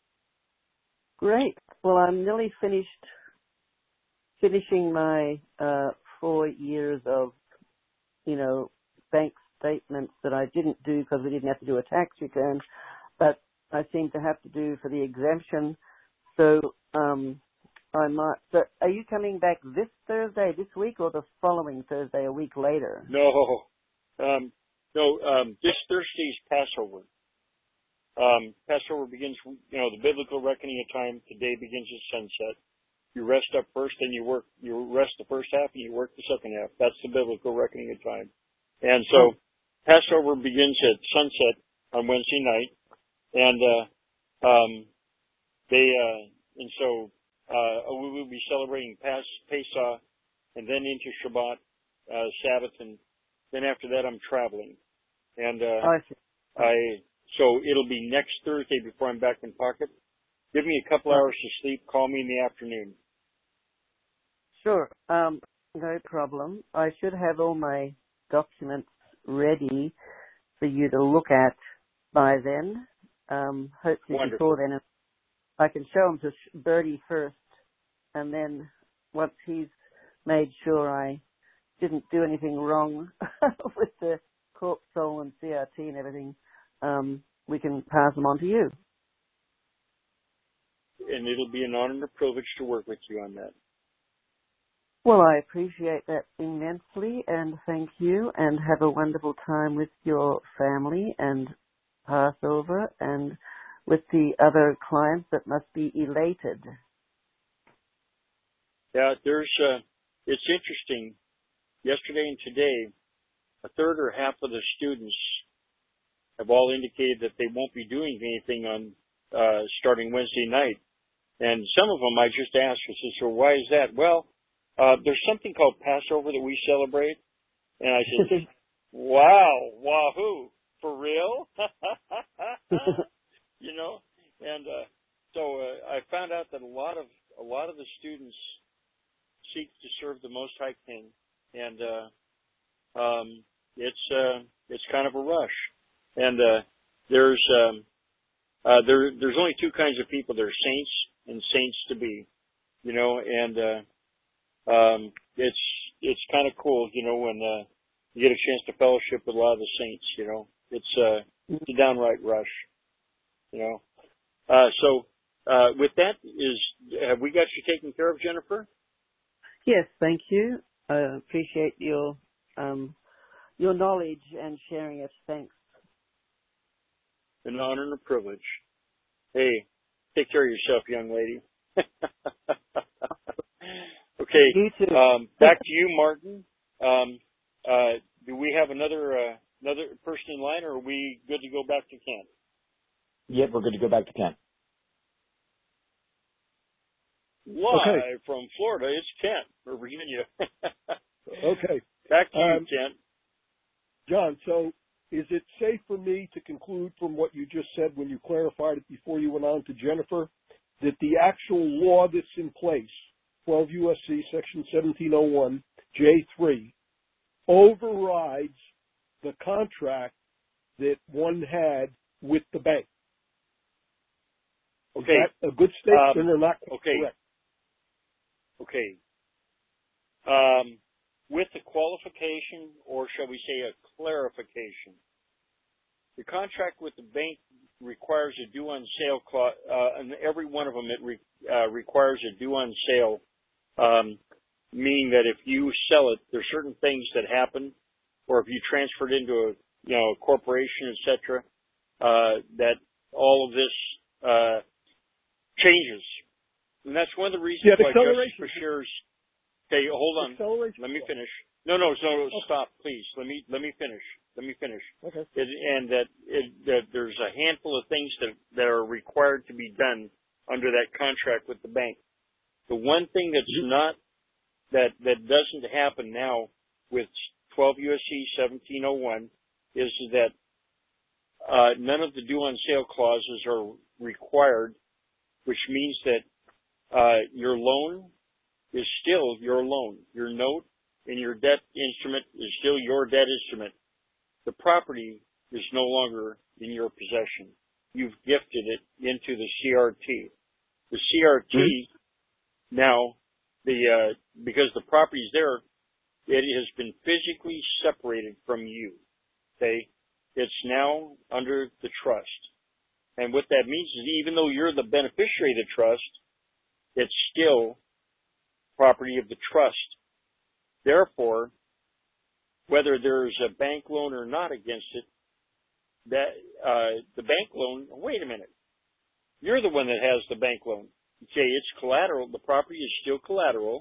Great. Well, I'm nearly finished finishing my uh, four years of, you know, bank statements that I didn't do because we didn't have to do a tax return, but I seem to have to do for the exemption. So. Um, I might. So, are you coming back this Thursday, this week, or the following Thursday, a week later? No, um, no. Um, this Thursday's Passover. Um, Passover begins, you know, the biblical reckoning of time. Today begins at sunset. You rest up first, and you work. You rest the first half, and you work the second half. That's the biblical reckoning of time. And so, Passover begins at sunset on Wednesday night, and uh, um, they uh, and so. Uh, we will be celebrating Pas- Pesach and then into Shabbat, uh, Sabbath, and then after that I'm traveling. And, uh, oh, I, see. I, so it'll be next Thursday before I'm back in pocket. Give me a couple hours to sleep. Call me in the afternoon. Sure. Um, no problem. I should have all my documents ready for you to look at by then. Um, hopefully Wonderful. before then. I can show them to Bertie first, and then once he's made sure I didn't do anything wrong with the corp soul and C R T and everything, um, we can pass them on to you. And it'll be an honor and a privilege to work with you on that. Well, I appreciate that immensely, and thank you, and have a wonderful time with your family and Passover, and with the other clients that must be elated. Yeah, there's, uh, it's interesting. Yesterday and today, a third or half of the students have all indicated that they won't be doing anything on, uh, starting Wednesday night. And some of them I just asked, I said, so why is that? Well, uh, there's something called Passover that we celebrate. And I said, wow, wahoo, for real? You know, and uh, so uh, I found out that a lot of a lot of the students seek to serve the Most High King, and uh, um, it's uh, it's kind of a rush. And uh, there's um, uh, there there's only two kinds of people: there's saints and saints to be, you know. And uh, um, it's it's kind of cool, you know, when uh, you get a chance to fellowship with a lot of the saints. You know, it's uh, it's a downright rush. You know, uh, so, uh, with that is, have we got you taken care of, Jennifer? Yes, thank you. I appreciate your, um, your knowledge and sharing it. Thanks. An honor and a privilege. Hey, take care of yourself, young lady. Okay. You too. Um, back to you, Martin. Um, uh, do we have another uh, another person in line, or are we good to go back to Kent? Yep, we're good to go back to Kent. Live Okay. from Florida, it's Kent, or Virginia. Okay. Back to you, Um, Kent. John, so is it safe for me to conclude from what you just said when you clarified it before you went on to Jennifer, that the actual law that's in place, twelve U S C Section seventeen oh one J three, overrides the contract that one had with the bank? Is Okay. that a good statement Um, or not okay. correct? Okay. Um, with the qualification, or shall we say a clarification, the contract with the bank requires a due on sale clause, uh, and every one of them it re, uh, requires a due on sale, um, meaning that if you sell it, there's certain things that happen, or if you transfer it into a you know a corporation, et cetera, uh, that all of this uh, changes, and that's one of the reasons Yeah, the why Justice acceleration. Bashir's. Okay, hold on. Acceleration. Let me finish. No, no, no, Okay. stop, please. Let me let me finish. Let me finish. Okay. It, and that, it, that there's a handful of things that that are required to be done under that contract with the bank. The one thing that's Mm-hmm. not that that doesn't happen now with twelve U S C seventeen oh one is that uh, none of the due on sale clauses are required, which means that uh, your loan is still your loan. Your note and your debt instrument is still your debt instrument. The property is no longer in your possession. You've gifted it into the C R T. The C R T mm-hmm. now, the uh, because the property is there, it has been physically separated from you. Okay, it's now under the trust, and what that means is even though you're the beneficiary of the trust, it's still property of the trust. Therefore, whether there's a bank loan or not against it, that uh, the bank loan. Wait a minute, you're the one that has the bank loan. Okay, it's collateral. The property is still collateral,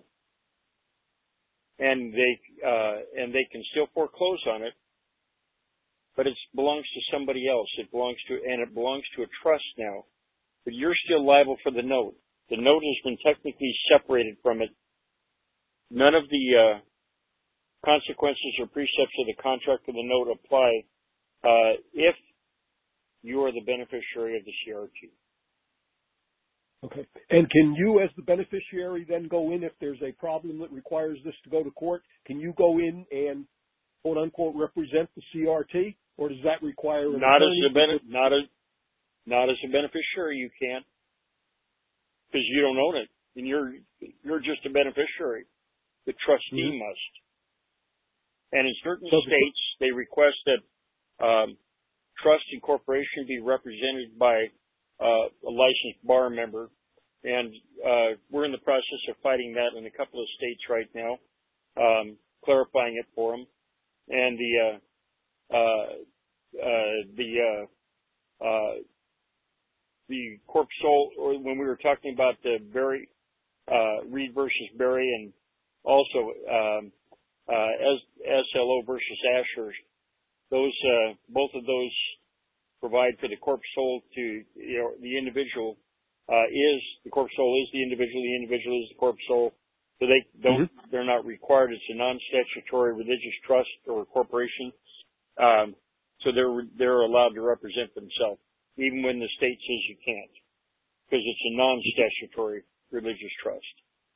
and they uh, and they can still foreclose on it, but it belongs to somebody else. It belongs to and it belongs to a trust now. But you're still liable for the note. The note has been technically separated from it. None of the uh, consequences or precepts of the contract of the note apply uh, if you are the beneficiary of the C R T. Okay. And can you, as the beneficiary, then go in if there's a problem that requires this to go to court? Can you go in and quote unquote represent the C R T, or does that require an not as attorney? a bene- not as not as a beneficiary? You can't, because you don't own it, and you're you're just a beneficiary. The trustee mm-hmm. must. And in certain so states, they request that um, trust and corporation be represented by uh, a licensed bar member. And uh, we're in the process of fighting that in a couple of states right now, um, clarifying it for them. And the uh, uh, uh, the uh, uh, the corp sole, or when we were talking about the Berry uh, Reed versus Berry, and also um, uh, S L O versus Ashurst, those uh, both of those provide for the corp sole to you know the individual uh, is the corp sole is the individual, the individual is the corp sole, so they don't mm-hmm. they're not required. It's a non-statutory religious trust or corporation, um, so they're they're allowed to represent themselves even when the state says you can't, because it's a non-statutory religious trust.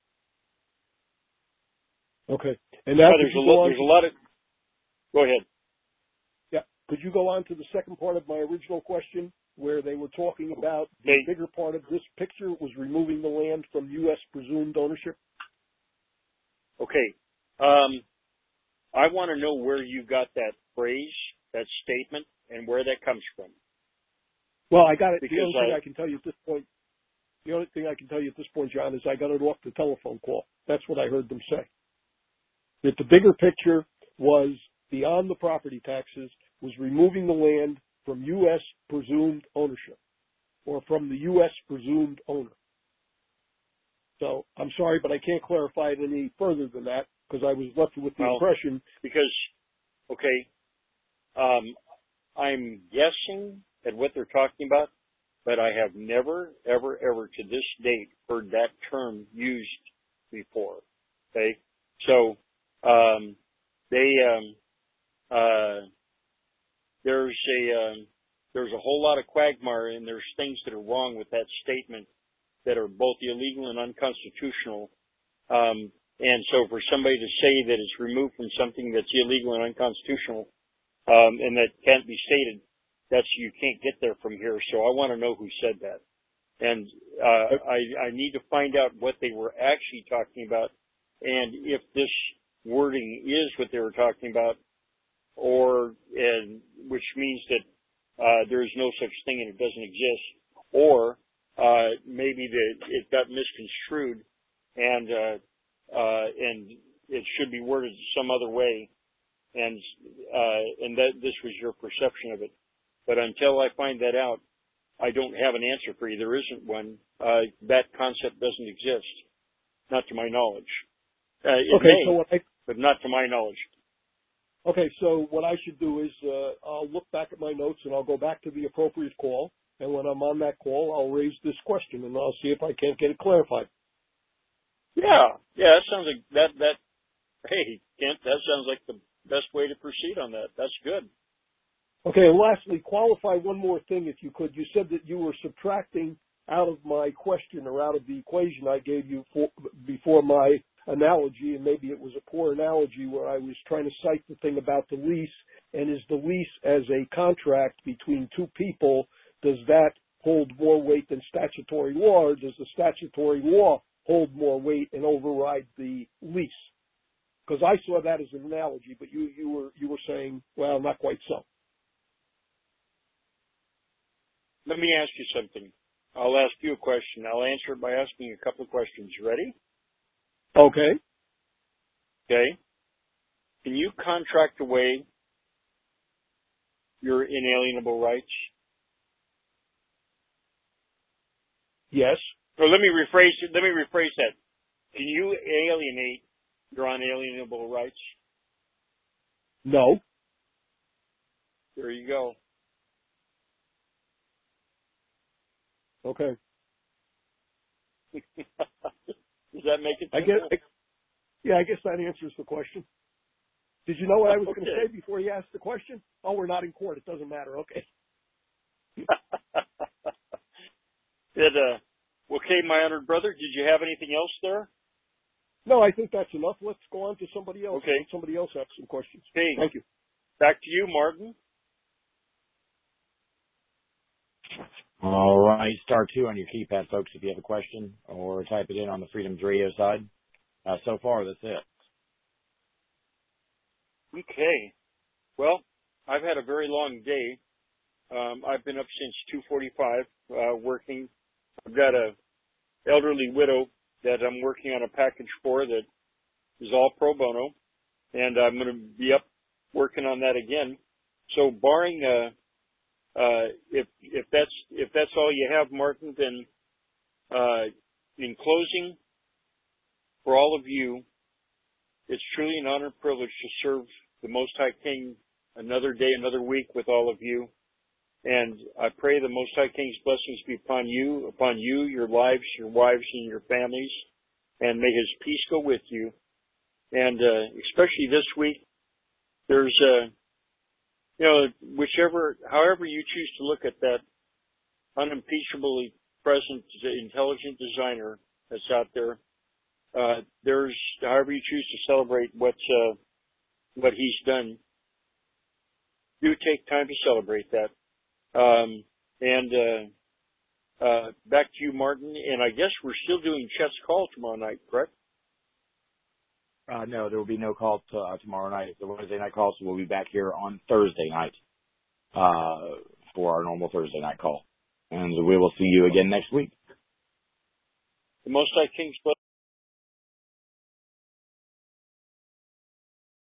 Okay. And now there's, a lo- there's a lot of. Go ahead. Yeah. Could you go on to the second part of my original question, where they were talking about the okay. bigger part of this picture was removing the land from U S presumed ownership? Okay. Um, I want to know where you got that phrase, that statement, and where that comes from. Well, I got it. Because the only thing I, I can tell you at this point, the only thing I can tell you at this point, John, is I got it off the telephone call. That's what I heard them say. That the bigger picture was beyond the property taxes was removing the land from U S presumed ownership or from the U S presumed owner. So I'm sorry, but I can't clarify it any further than that because I was left with the well, impression. Because, okay, um, I'm guessing at what they're talking about, but I have never, ever, ever to this date heard that term used before. Okay, so um, they um, uh, there's a um, there's a whole lot of quagmire, and there's things that are wrong with that statement that are both illegal and unconstitutional. Um, and so, for somebody to say that it's removed from something that's illegal and unconstitutional, um, and that can't be stated, that's you can't get there from here. So I want to know who said that, and uh, I, I need to find out what they were actually talking about, and if this wording is what they were talking about, or and which means that uh, there is no such thing and it doesn't exist, or uh, maybe that it got misconstrued and uh, uh, and it should be worded some other way, and uh, and that this was your perception of it. But until I find that out, I don't have an answer for you. There isn't one. Uh, that concept doesn't exist, not to my knowledge. Uh, it okay, may, so what I, but not to my knowledge. okay, so what I should do is uh, I'll look back at my notes and I'll go back to the appropriate call. And when I'm on that call, I'll raise this question and I'll see if I can't get it clarified. Yeah, yeah, that sounds like that. That hey, Kent, that sounds like the best way to proceed on that. That's good. Okay, and lastly, qualify one more thing if you could. You said that you were subtracting out of my question or out of the equation I gave you for, before my analogy, and maybe it was a poor analogy where I was trying to cite the thing about the lease, and is the lease as a contract between two people, does that hold more weight than statutory law, or does the statutory law hold more weight and override the lease? Because I saw that as an analogy, but you, you were you were saying, well, not quite so. Let me ask you something. I'll ask you a question. I'll answer it by asking a couple of questions. You ready? Okay. Okay. Can you contract away your inalienable rights? Yes. Or let me rephrase it. Let me rephrase that. Can you alienate your unalienable rights? No. There you go. Okay. Does that make it simple? I guess, I, yeah, I guess that answers the question. Did you know what I was okay. going to say before you asked the question? Oh, we're not in court. It doesn't matter. Okay. Did, uh, okay, my honored brother, did you have anything else there? No, I think that's enough. Let's go on to somebody else. Okay. Let somebody else have some questions. Okay. Thank you. Back to you, Martin. All right, star two on your keypad, folks, if you have a question, or type it in on the Freedoms Radio side. Uh, so far, that's it. Okay. Well, I've had a very long day. Um, I've been up since two forty-five, uh, working. I've got a elderly widow that I'm working on a package for that is all pro bono, and I'm going to be up working on that again. So, barring uh, Uh, if, if that's, if that's all you have, Martin, then, uh, in closing, for all of you, it's truly an honor and privilege to serve the Most High King another day, another week with all of you. And I pray the Most High King's blessings be upon you, upon you, your lives, your wives, and your families. And may His peace go with you. And, uh, especially this week, there's, uh, you know, whichever, however you choose to look at that unimpeachably present, intelligent designer that's out there, uh, there's, however you choose to celebrate what's, uh, what he's done, do take time to celebrate that. Um, and, uh, uh, back to you, Martin, and I guess we're still doing Chet's call tomorrow night, correct? Uh, no, there will be no call to, uh, tomorrow night. It's the Wednesday night call, so we'll be back here on Thursday night uh, for our normal Thursday night call. And we will see you again next week. The Most High King's blessings.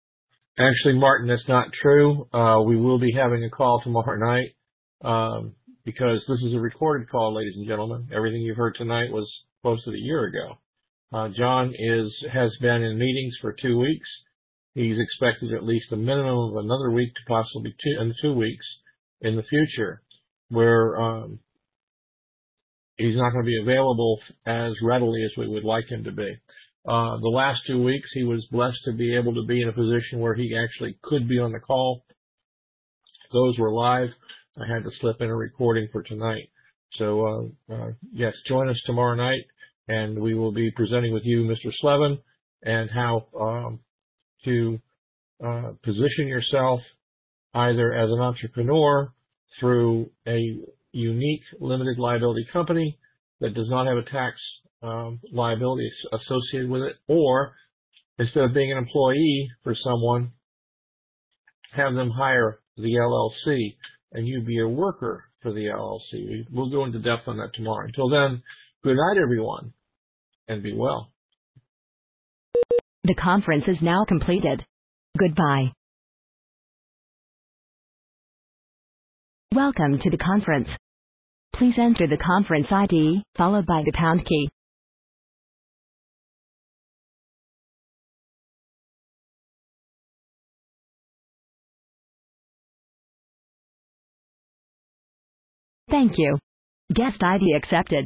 Actually, Martin, that's not true. Uh, we will be having a call tomorrow night, um, because this is a recorded call, ladies and gentlemen. Everything you've heard tonight was posted a year ago. Uh, John is, has been in meetings for two weeks. He's expected at least a minimum of another week to possibly two, and two weeks in the future where, um, he's not going to be available as readily as we would like him to be. Uh, the last two weeks, he was blessed to be able to be in a position where he actually could be on the call. Those were live. I had to slip in a recording for tonight. So, uh, uh, yes, join us tomorrow night, and we will be presenting with you, Mister Slevin, and how um, to uh, position yourself either as an entrepreneur through a unique limited liability company that does not have a tax um, liability associated with it, or instead of being an employee for someone, have them hire the L L C and you be a worker for the L L C. We, we'll go into depth on that tomorrow. Until then, good night, everyone, and be well. The conference is now completed. Goodbye. Welcome to the conference. Please enter the conference I D, followed by the pound key. Thank you. Guest I D accepted.